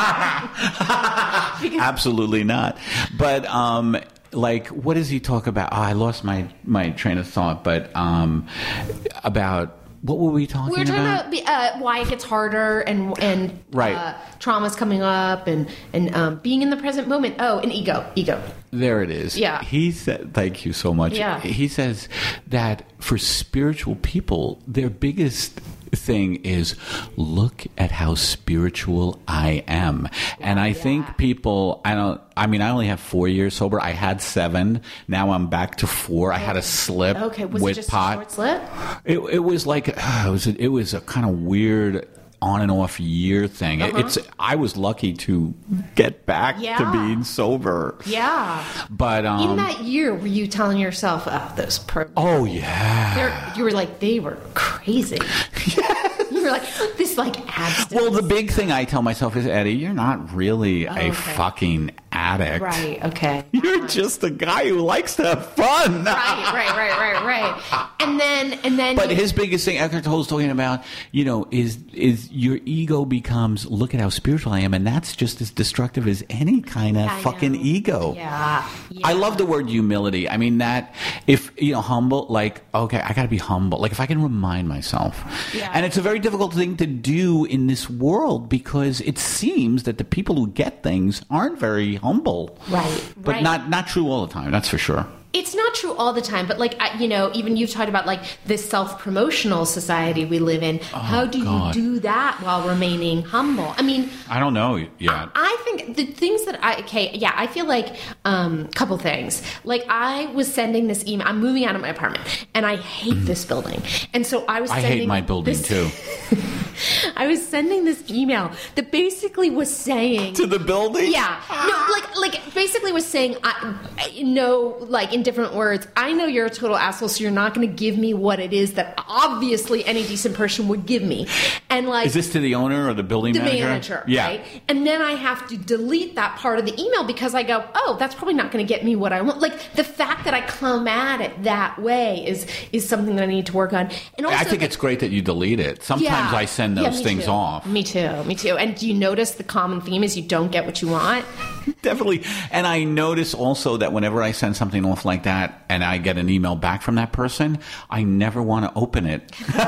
F: Absolutely not. But um, like, what does he talk about? Oh, I lost my my train of thought. But um, about what were we talking
A: We were talking
F: about?
A: about be- uh, why it gets harder, and and
F: Right.
A: uh, traumas coming up, and and um, being in the present moment. Oh, and ego, ego.
F: There it is.
A: Yeah.
F: He said, thank you so much.
A: Yeah.
F: He says that for spiritual people, their biggest thing is look at how spiritual I am. And I think people, I don't, I mean, I only have four years sober. I had seven. Now I'm back to four. I had a slip
A: Okay, was
F: with
A: it just
F: pot.
A: a short slip?
F: It, it was like uh, it was a, it was a kind of weird on and off year thing. It- It's I was lucky to get back to
A: Yeah.
F: being sober.
A: Yeah.
F: But um
A: in that year, were you telling yourself, "Oh, those programs"?
F: oh yeah.
A: They're- you were like, they were crazy. You were like, this like abstinence.
F: Well, the big thing I tell myself is, Eddie, you're not really a
A: okay.
F: fucking addict.
A: Right, okay.
F: You're just a guy who likes to have fun.
A: Right, right, right, right, right. And then, and then.
F: But
A: you,
F: his biggest thing, Eckhart Tolle's talking about, you know, is is your ego becomes, look at how spiritual I am, and that's just as destructive as any kind of
A: I
F: fucking
A: know.
F: ego.
A: Yeah, yeah.
F: I love the word humility. I mean, that, if, you know, humble, like, okay, I got to be humble. Like, if I can remind myself.
A: Yeah.
F: And it's a very difficult thing to do in this world because it seems that the people who get things aren't very humble.
A: Right,
F: But
A: right.
F: not, not true all the time, that's for sure.
A: It's not true all the time, but like, I- you know, even you've talked about like this self-promotional society we live in. How do
F: God.
A: you do that while remaining humble? I mean,
F: I don't know yet.
A: I think the things that I, okay, yeah, I feel like um, couple things. Like I was sending this email, I'm moving out of my apartment and I hate this building. And so I was
F: I
A: sending
F: hate my building
A: this-
F: too.
A: I was sending this email that basically was saying
F: To the building?
A: Yeah. No, like like basically was saying I, I no like in different words, I know you're a total asshole, so you're not going to give me what it is that obviously any decent person would give me. And like
F: Is this to the owner or the building
A: the
F: manager?
A: manager,
F: Yeah.
A: right? And then I have to delete that part of the email because I go, oh, that's probably not going to get me what I want. Like the fact that I come at it that way is is something that I need to work on. And also
F: I think
A: the-
F: it's great that you delete it. Sometimes
A: Yeah.
F: I send
A: Yeah,
F: those
A: me
F: things
A: too.
F: off.
A: Me too, me too. And do you notice the common theme is you don't get what you want?
F: Definitely. And I notice also that whenever I send something off like that and I get an email back from that person, I never want to open it.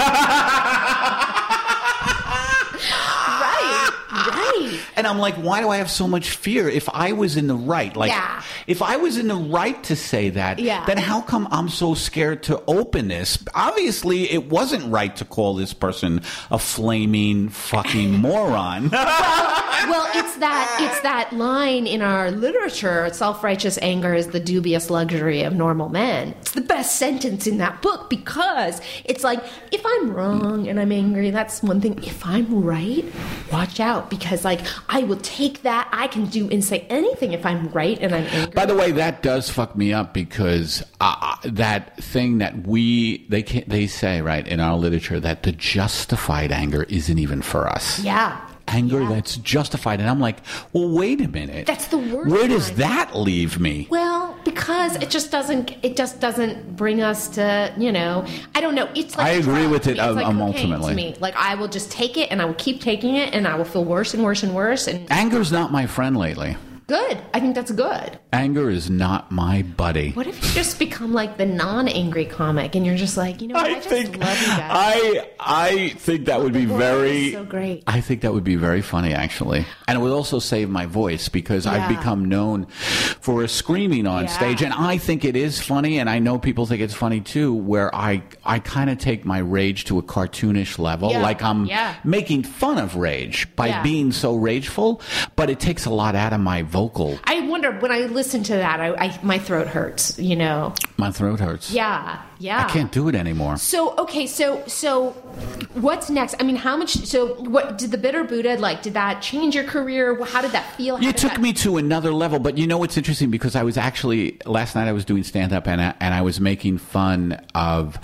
A: Right, right.
F: And I'm like, why do I have so much fear? If I was in the right, like,
A: Yeah.
F: if I was in the right to say that,
A: Yeah.
F: then how come I'm so scared to open this? Obviously, it wasn't right to call this person a flaming fucking moron.
A: Well, it's that it's that line in our literature, self-righteous anger is the dubious luxury of normal men. It's the best sentence in that book because it's like, if I'm wrong and I'm angry, that's one thing. If I'm right, watch out because like I will take that. I can do and say anything if I'm right and I'm angry.
F: By the way, that does fuck me up because uh, that thing that we they can they say right in our literature that the justified anger isn't even for us.
A: Yeah.
F: Anger
A: Yeah.
F: that's justified, and I'm like, well, wait a minute.
A: That's the worst
F: Where does
A: kind.
F: that leave me?
A: Well, because it just doesn't it just doesn't bring us to, you know, I don't know. It's like
F: I
A: a
F: agree
A: drug.
F: with it,
A: It's
F: um,
A: like
F: um,
A: cocaine
F: ultimately.
A: to me. Like I will just take it and I will keep taking it and I will feel worse and worse and worse and
F: Anger's not my friend lately.
A: good. I think that's good.
F: Anger is not my buddy.
A: What if you just become like the non-angry comic and you're just like, you know, what? I,
F: I
A: just
F: think
A: love you guys.
F: I I think that would be
A: The world
F: very
A: is so great.
F: I think that would be very funny actually, and it would also save my voice because I've
A: Yeah.
F: become known for screaming on
A: Yeah.
F: stage, and I think it is funny, and I know people think it's funny too. Where I I kind of take my rage to a cartoonish level,
A: Yeah.
F: like I'm
A: Yeah.
F: making fun of rage by
A: Yeah.
F: being so rageful, but it takes a lot out of my vocal.
A: I wonder when I listen to that, I, I my throat hurts, you know.
F: My throat hurts.
A: Yeah. Yeah.
F: I can't do it anymore.
A: So okay, so so what's next? I mean, how much? So what did the Bitter Buddha like? Did that change your career? How did that feel? How
F: It
A: did
F: took
A: that-
F: me to another level, but you know what's interesting because I was actually last night I was doing stand up and I, and I was making fun of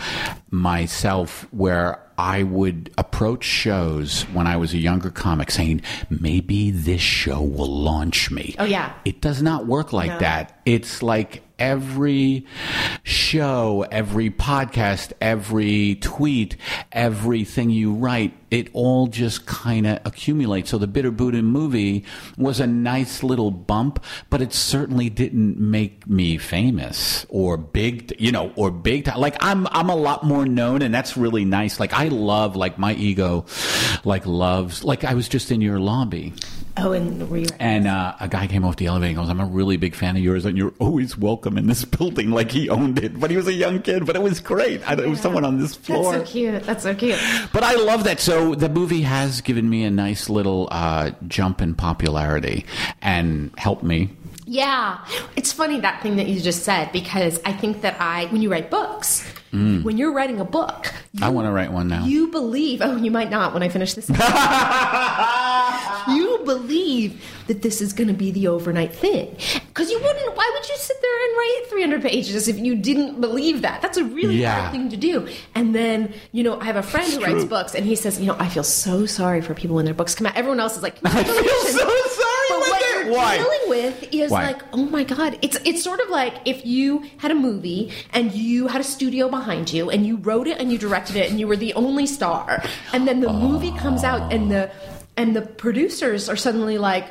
F: myself where I would approach shows when I was a younger comic saying maybe this show will launch me.
A: Oh, yeah.
F: It does not work like
A: No.
F: that. It's like every show, every podcast, every tweet, everything you write, it all just kind of accumulates. So the Bitter Buddha movie was a nice little bump, but it certainly didn't make me famous or big, you know, or big time. Like I'm, I'm a lot more known, and that's really nice. Like I love, like my ego, like loves, like I was just in your lobby.
A: Oh, and were you?
F: And uh, a guy came off the elevator and goes, I'm a really big fan of yours, and you're always welcome in this building. Like he owned it, but he was a young kid, but it was great. I, It was someone on this floor.
A: That's so cute. That's so cute.
F: But I love that. So the movie has given me a nice little uh, jump in popularity and helped me.
A: Yeah, it's funny that thing that you just said because I think that I, when you write books, when you're writing a book, you,
F: I want to write one now.
A: You believe. Oh, you might not when I finish this. You believe that this is going to be the overnight thing because you wouldn't. Why would you sit there and write three hundred pages if you didn't believe that? That's a really
F: Yeah.
A: hard thing to do. And then, you know, I have a friend who writes books, and he says, you know, I feel so sorry for people when their books come out. Everyone else is like,
F: I feel so sorry
A: But
F: when
A: what
F: they're,
A: you're
F: Why?
A: dealing with is
F: Why?
A: like, oh my God. It's it's sort of like if you had a movie and you had a studio behind you and you wrote it and you directed it and you were the only star. And then the
F: Oh.
A: movie comes out and the and the producers are suddenly like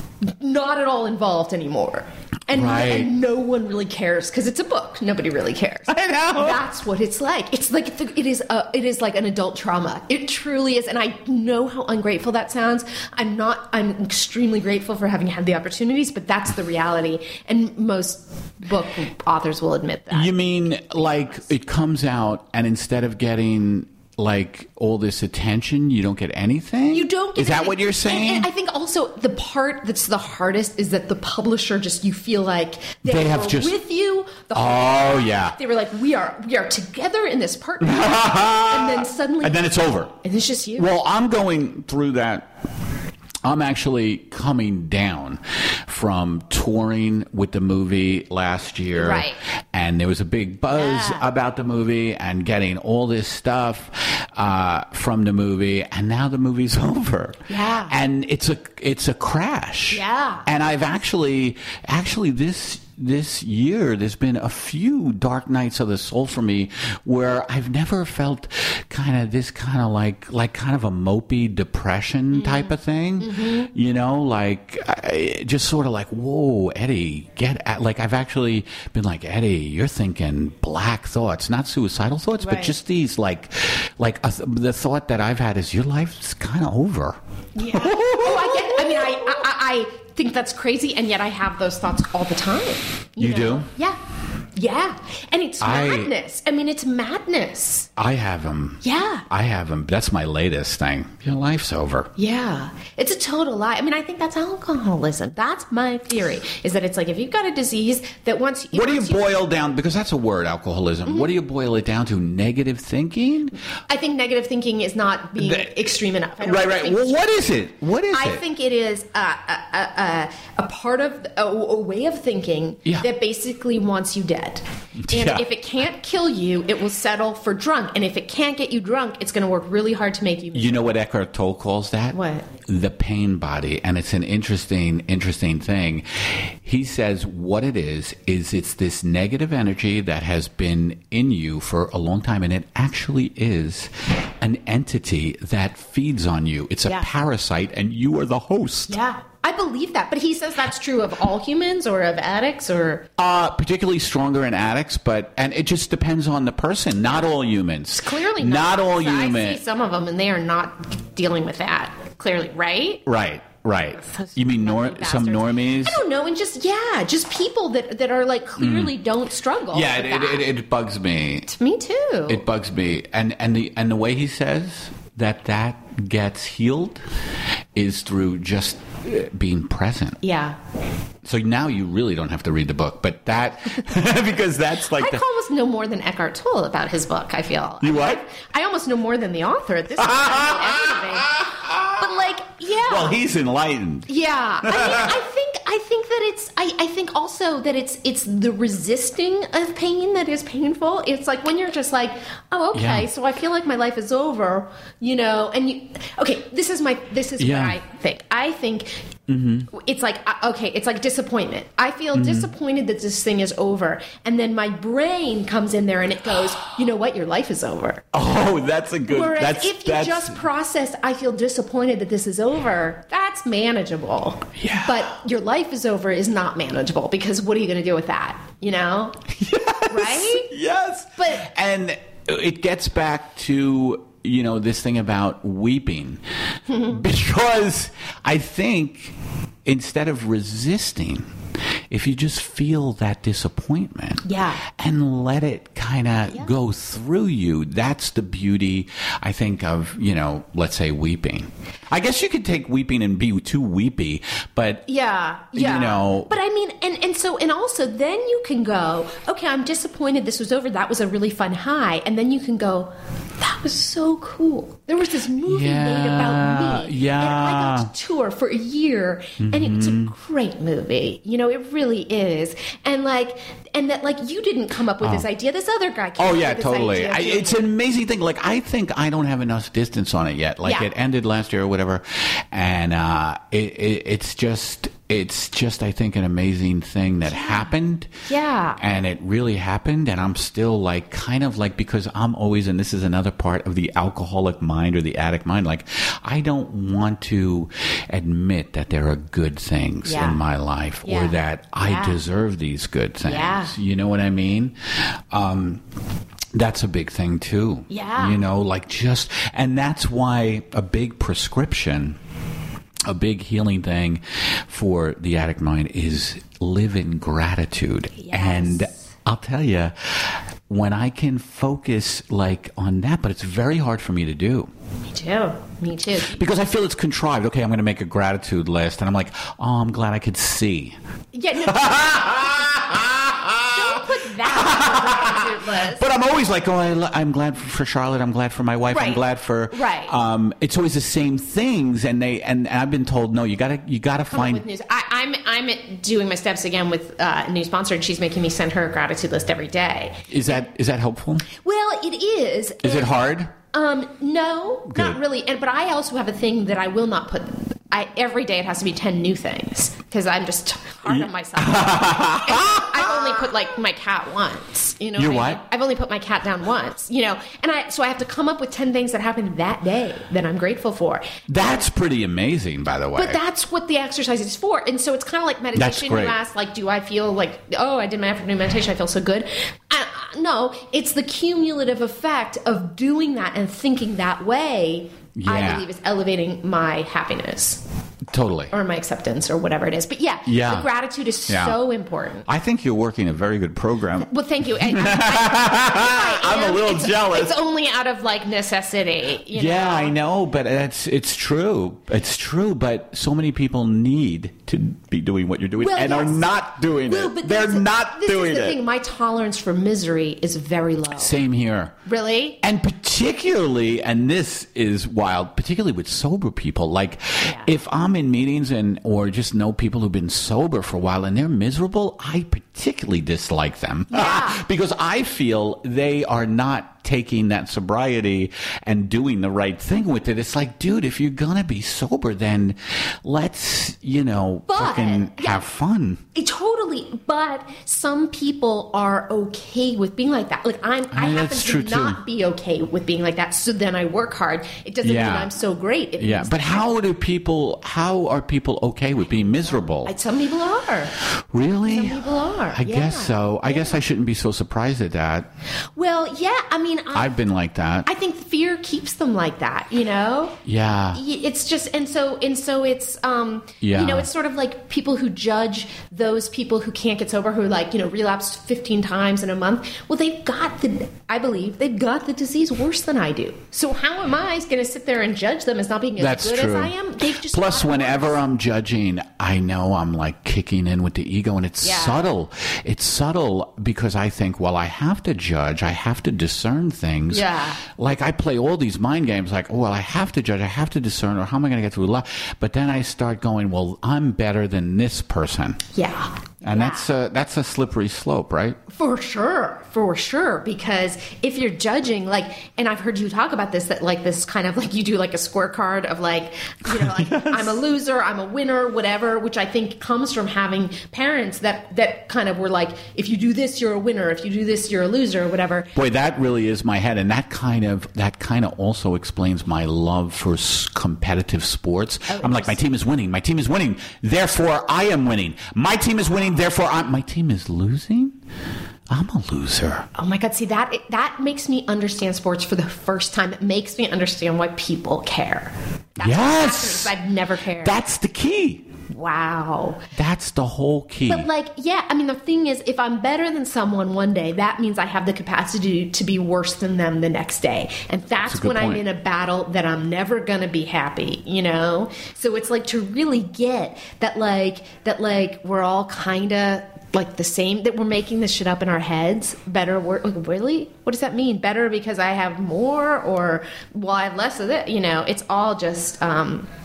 A: not at all involved anymore. And,
F: Right.
A: and no one really cares because it's a book. Nobody really cares.
F: I know.
A: That's what it's like. It's like the, it is. A, it is like an adult trauma. It truly is. And I know how ungrateful that sounds. I'm not. I'm extremely grateful for having had the opportunities, but that's the reality. And most book authors will admit that.
F: You mean like it comes out and instead of getting like all this attention, you don't get anything?
A: You don't get
F: Is that
A: anything.
F: what you're saying?
A: And, and I think also the part that's the hardest is that the publisher just, you feel like they,
F: They have
A: were
F: just-
A: with you the whole
F: Oh,
A: time.
F: yeah.
A: They were like, we are we are together in this partnership. And then suddenly
F: And then it's over.
A: And it's just you.
F: Well, I'm going through that. I'm actually coming down from touring with the movie last year.
A: Right.
F: And there was a big buzz
A: Yeah.
F: about the movie and getting all this stuff uh, from the movie. And now the movie's over.
A: Yeah.
F: And it's a it's a crash.
A: Yeah.
F: And I've actually, actually this this year, there's been a few dark nights of the soul for me where I've never felt kind of this kind of like, like kind of a mopey depression type of thing,
A: Mm-hmm.
F: you know, like I, just sort of like, whoa, Eddie, get at, like I've actually been like, Eddie, you're thinking black thoughts, not suicidal thoughts, but
A: Right.
F: just these like, like a, the thought that I've had is your life's kind of over.
A: Yeah. Oh, I get. I mean, I, I I think that's crazy, and yet I have those thoughts all the time.
F: You
A: know?
F: do?
A: Yeah. Yeah. And it's
F: I-
A: madness. I mean, it's madness.
F: I have them.
A: Yeah.
F: I have them. That's my latest thing. Your life's over.
A: Yeah. It's a total lie. I mean, I think that's alcoholism. That's my theory, is that it's like if you've got a disease that once
F: What do you
A: once
F: boil down? Because that's a word, alcoholism.
A: Mm-hmm.
F: What do you boil it down to? Negative thinking?
A: I think negative thinking is not being
F: The-
A: extreme enough. I don't
F: Right, right.
A: think
F: Well,
A: it's-
F: what is it? What is
A: I
F: it?
A: think it is a, a, a, a part of a, a way of thinking
F: Yeah.
A: that basically wants you dead. And
F: Yeah.
A: if it can't kill you, it will settle for drunk. And if it can't get you drunk, it's going to work really hard to make you.
F: You know what Eckhart Tolle calls that?
A: What?
F: The pain body. And it's an interesting, interesting thing. He says what it is, is it's this negative energy that has been in you for a long time. And it actually is an entity that feeds on you. It's a
A: Yeah.
F: parasite and you are the host.
A: Yeah. I believe that. But he says that's true of all humans or of addicts or.
F: Uh, particularly stronger in addicts, but and it just depends on the person. Not all humans.
A: Clearly not.
F: Not all
A: So I
F: humans.
A: see some of them and they are not dealing with that. Clearly, right?
F: Right, right.
A: Those
F: You mean nor-
A: fucking
F: some
A: bastards.
F: normies?
A: I don't know, and just yeah, just people that that are like clearly don't struggle.
F: Mm. Yeah,
A: with
F: it,
A: that.
F: it, it, it bugs me.
A: Me too.
F: It bugs me, and and the and the way he says that that gets healed is through just uh, being present.
A: yeah.
F: So now you really don't have to read the book, but that because that's like
A: I
F: the,
A: almost know more than Eckhart Tolle about his book. I feel.
F: You
A: I mean,
F: what?
A: I, I almost know more than the author at this point. I know everything. But like, yeah.
F: well, he's enlightened.
A: Yeah, I mean, I think I think that it's I, I think also that it's it's the resisting of pain that is painful. It's like when you're just like, oh, okay,
F: Yeah.
A: so I feel like my life is over, you know, and you okay, this is my this is
F: Yeah.
A: what I think. I think it's like uh, okay, it's like disappointment. I feel
F: Mm-hmm.
A: disappointed that this thing is over, and then my brain comes in there and it goes, you know what, your life is over.
F: Oh, that's a good.
A: Whereas
F: that's
A: if you
F: that's,
A: just process, I feel disappointed that this is over, that's manageable.
F: Yeah.
A: But your life is over is not manageable because what are you going to do with that? You know?
F: Yes,
A: Right?
F: Yes.
A: But-
F: and it gets back to you know this thing about weeping because I think instead of resisting, if you just feel that disappointment
A: Yeah.
F: and let it kind of
A: Yeah.
F: go through you, that's the beauty, I think, of, you know, let's say weeping. I guess you could take weeping and be too weepy, but
A: Yeah, yeah.
F: You know-
A: But I mean, and, and so, and also then you can go, okay, I'm disappointed this was over. That was a really fun high. And then you can go, that was so cool. There was this movie
F: Yeah,
A: made about me.
F: yeah.
A: And I got to tour for a year. And it's a great movie. You know, it really is. And like, and that like you didn't come up with this idea. This other guy came
F: Oh
A: up
F: yeah,
A: with this
F: totally.
A: idea of
F: I,
A: doing
F: it's
A: it.
F: an amazing thing. Like I think I don't have enough distance on it yet. Like
A: Yeah.
F: it ended last year or whatever, and uh, it, it, it's just it's just, I think, an amazing thing that happened.
A: Yeah.
F: And it really happened. And I'm still like, kind of like, because I'm always, and this is another part of the alcoholic mind or the addict mind, like, I don't want to admit that there are good things
A: Yeah.
F: in my life
A: Yeah.
F: or that I
A: Yeah.
F: deserve these good things.
A: Yeah.
F: You know what I mean? Um, That's a big thing too.
A: Yeah.
F: You know, like just, and that's why a big prescription, a big healing thing for the addict mind is live in gratitude.
A: Yes.
F: And I'll tell you, when I can focus like on that, but it's very hard for me to do.
A: Me too. Me too.
F: Because I feel it's contrived. Okay, I'm going to make a gratitude list. And I'm like, oh, I'm glad I could see.
A: Yeah, no, don't put that on the gratitude list.
F: But I'm always like, oh, I, lo- I'm glad for Charlotte. I'm glad for my wife. I'm
A: Right.
F: glad for.
A: Right.
F: Um, it's always the same things, and they and, and I've been told, no, you gotta you gotta
A: Come up
F: find.
A: with news. I, I'm I'm doing my steps again with uh, a new sponsor, and she's making me send her a gratitude list every day.
F: Is that is that helpful?
A: Well, it is.
F: Is it
A: And-
F: hard?
A: Um, no,
F: Good.
A: not really. And but I also have a thing that I will not put. I every day it has to be ten new things because I'm just hard on myself. I've only put like my cat once. You know,
F: Your
A: I-
F: what?
A: I've only put my cat down once. You know, and I so I have to come up with ten things that happened that day that I'm grateful for.
F: That's pretty amazing, by the way.
A: But that's what the exercise is for. And so it's kind of like
F: That's
A: meditation.
F: great.
A: You ask, like, do I feel like, oh, I did my afternoon meditation, I feel so good? I, no, it's the cumulative effect of doing that and thinking that way, I
F: Yeah.
A: believe, is elevating my happiness
F: Totally.
A: or my acceptance or whatever it is. But yeah,
F: Yeah.
A: the gratitude is
F: Yeah.
A: so important.
F: I think you're working a very good program.
A: Well, thank you. I, I, I, I
F: I'm a
A: am.
F: little
A: It's-
F: jealous.
A: It's only out of like necessity. You
F: Yeah,
A: know?
F: I know, but it's it's true. It's true, but so many people need to be doing what you're doing
A: Well,
F: and are
A: yes.
F: not doing
A: Well,
F: it.
A: but
F: They're
A: this is-
F: not
A: this
F: doing
A: is the
F: it.
A: thing. My tolerance for misery is very low.
F: Same here.
A: Really?
F: And particularly, and this is wild, particularly with sober people. Like,
A: Yeah.
F: if I'm in meetings and or just know people who've been sober for a while and they're miserable, I particularly dislike them
A: Yeah.
F: because I feel they are not taking that sobriety and doing the right thing with it. It's like, dude, if you're gonna be sober, then let's, you know,
A: But-
F: fucking
A: yeah.
F: have fun.
A: It totally, but some people are okay with being like that. Like I'm, I,
F: I mean,
A: happen
F: that's
A: to
F: true, too.
A: not be okay with being like that. So then I work hard. It doesn't
F: Yeah.
A: mean I'm so great. It
F: Yeah,
A: means
F: but how do people? How are people okay with being miserable?
A: I- some people are.
F: Really?
A: Some people are.
F: I
A: yeah.
F: guess so. I guess I shouldn't be so surprised at that.
A: Well, yeah. I mean, I,
F: I've been like that.
A: I think fear keeps them like that. You know.
F: Yeah.
A: Y- It's just, and so, and so it's, um,
F: Yeah.
A: you know, it's sort of like people who judge those people who can't get sober, who like, you know, relapsed fifteen times in a month. Well, they've got the, I believe, they've got the disease worse than I do. So how am I going to sit there and judge them as not being as
F: That's
A: good
F: true.
A: as I am? They've just
F: Plus,
A: got it
F: whenever
A: worse.
F: I'm judging, I know I'm like kicking in with the ego, and it's
A: Yeah.
F: subtle. It's subtle because I think, well, I have to judge, I have to discern things.
A: Yeah.
F: Like I play all these mind games, like, oh, well, I have to judge, I have to discern, or how am I going to get through life? But then I start going, well, I'm better than this person,
A: yeah.
F: and
A: Yeah.
F: that's a that's a slippery slope, right?
A: For sure, for sure. Because if you're judging, like, and I've heard you talk about this, that like this kind of like you do like a scorecard of like, you know, like I'm a loser, I'm a winner, whatever, which I think comes from having parents that that kind of were like, if you do this, you're a winner. If you do this, you're a loser, or whatever.
F: Boy, that really is my head, and that kind of that kind of also explains my love for s- competitive sports.
A: Oh,
F: I'm like, my team is winning, my team is winning, therefore I am winning. My team is winning, therefore I'm. My team is losing. I'm a loser.
A: Oh my God! See that that makes me understand sports for the first time. It makes me understand why people care. That's
F: Yes!
A: fascinating, 'cause I've never cared.
F: That's the key.
A: wow.
F: That's the whole key.
A: But like, yeah, I mean, the thing is, if I'm better than someone one day, that means I have the capacity to be worse than them the next day. And that's,
F: That's a good
A: when I'm
F: point.
A: in a battle that I'm never going to be happy, you know? So it's like to really get that, like, that, like, we're all kind of like the same, that we're making this shit up in our heads. Better, wor- like, really? What does that mean? Better because I have more, or well, I have less of it? You know, it's all just, um,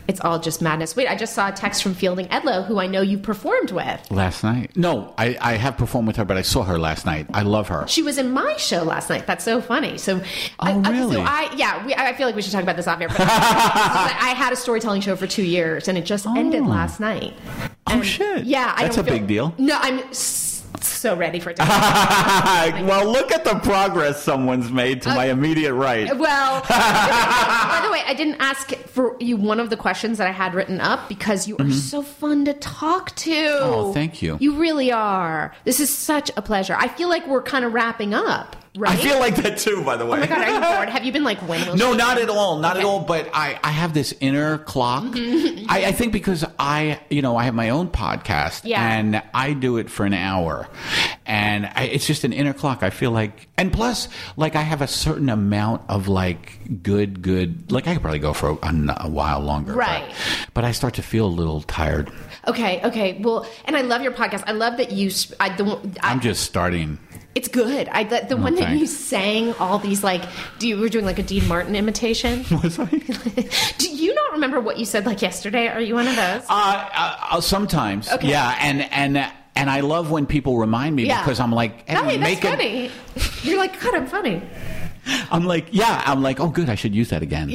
A: It's all just madness. Wait, I just saw a text from Fielding Edlow, who I know you performed with.
F: Last night? No, I, I have performed with her, but I saw her last night. I love her.
A: She was in my show last night. That's so funny. So,
F: oh,
A: I,
F: really?
A: So I, yeah, we, I feel like we should talk about this off air. But I had a storytelling show for two years, and it just
F: Oh.
A: ended last night.
F: Oh,
A: And,
F: shit.
A: Yeah, I
F: That's
A: don't
F: a
A: feel,
F: big deal.
A: No, I'm s- so ready for it to
F: Well, look at the progress someone's made to my immediate right.
A: Well, by the way, I didn't ask for you one of the questions that I had written up because you are so fun to talk to.
F: Oh, thank you.
A: You really are. This is such a pleasure. I feel like we're kind of wrapping up, right?
F: I feel like that too, by the way.
A: Oh my God, are you bored? Have you been like windmill?
F: No, not at all. Not
A: Okay.
F: at all. But I, I have this inner clock. I, I think because I, you know, I have my own podcast
A: Yeah.
F: and I do it for an hour. And I, it's just an inner clock. I feel like, and plus, like I have a certain amount of like good, good, like I could probably go for a, a while longer.
A: Right.
F: But, but I start to feel a little tired.
A: Okay, okay. Well, and I love your podcast. I love that you. sp- I, the, I,
F: I'm just starting.
A: It's good. I the, the
F: Oh,
A: one that you
F: thanks.
A: sang all these like. Do you were doing like a Dean Martin imitation?
F: Was I?
A: Do you not remember what you said like yesterday? Are you one of those?
F: Uh, uh, sometimes,
A: Okay.
F: yeah, and and and I love when people remind me
A: Yeah.
F: because I'm like,
A: No,
F: hey,
A: that's
F: make it.
A: funny. You're like, God, I'm funny.
F: I'm like, yeah, I'm like, oh, good, I should use that again.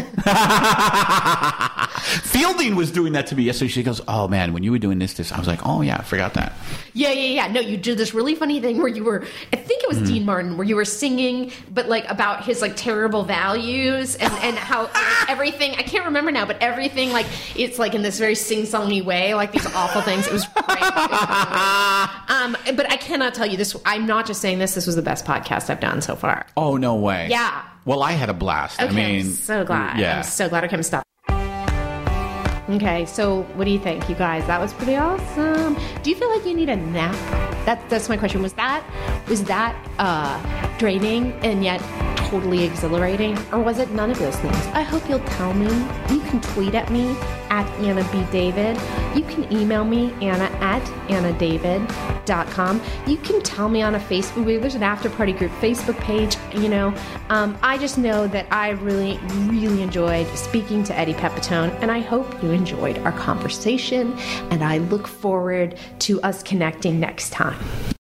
F: Fielding was doing that to me yesterday. She goes, oh man, when you were doing this, this, I was like, oh yeah, I forgot that.
A: Yeah, yeah, yeah. No, you did this really funny thing where you were, I think it was
F: Mm-hmm.
A: Dean Martin, where you were singing, but like about his like terrible values and, and how like, everything, I can't remember now, but everything like, it's like in this very sing-songy way, like these awful things. It was great. It was great. Um, but I cannot tell you this, I'm not just saying this, this was the best podcast I've done so far.
F: Oh no way.
A: Yeah.
F: Well, I had a blast.
A: Okay,
F: I mean,
A: I'm so glad.
F: Yeah.
A: I'm so glad I couldn't stop. Okay, so what do you think, you guys? That was pretty awesome. Do you feel like you need a nap? That, that's my question. Was that was that uh, draining and yet totally exhilarating, or was it none of those things? I hope you'll tell me. You can tweet at me at Anna B. David. You can email me, Anna at anna david dot com. You can tell me on a Facebook. There's an after party group Facebook page. You know, um, I just know that I really, really enjoyed speaking to Eddie Pepitone, and I hope you enjoyed our conversation. And I look forward to us connecting next time.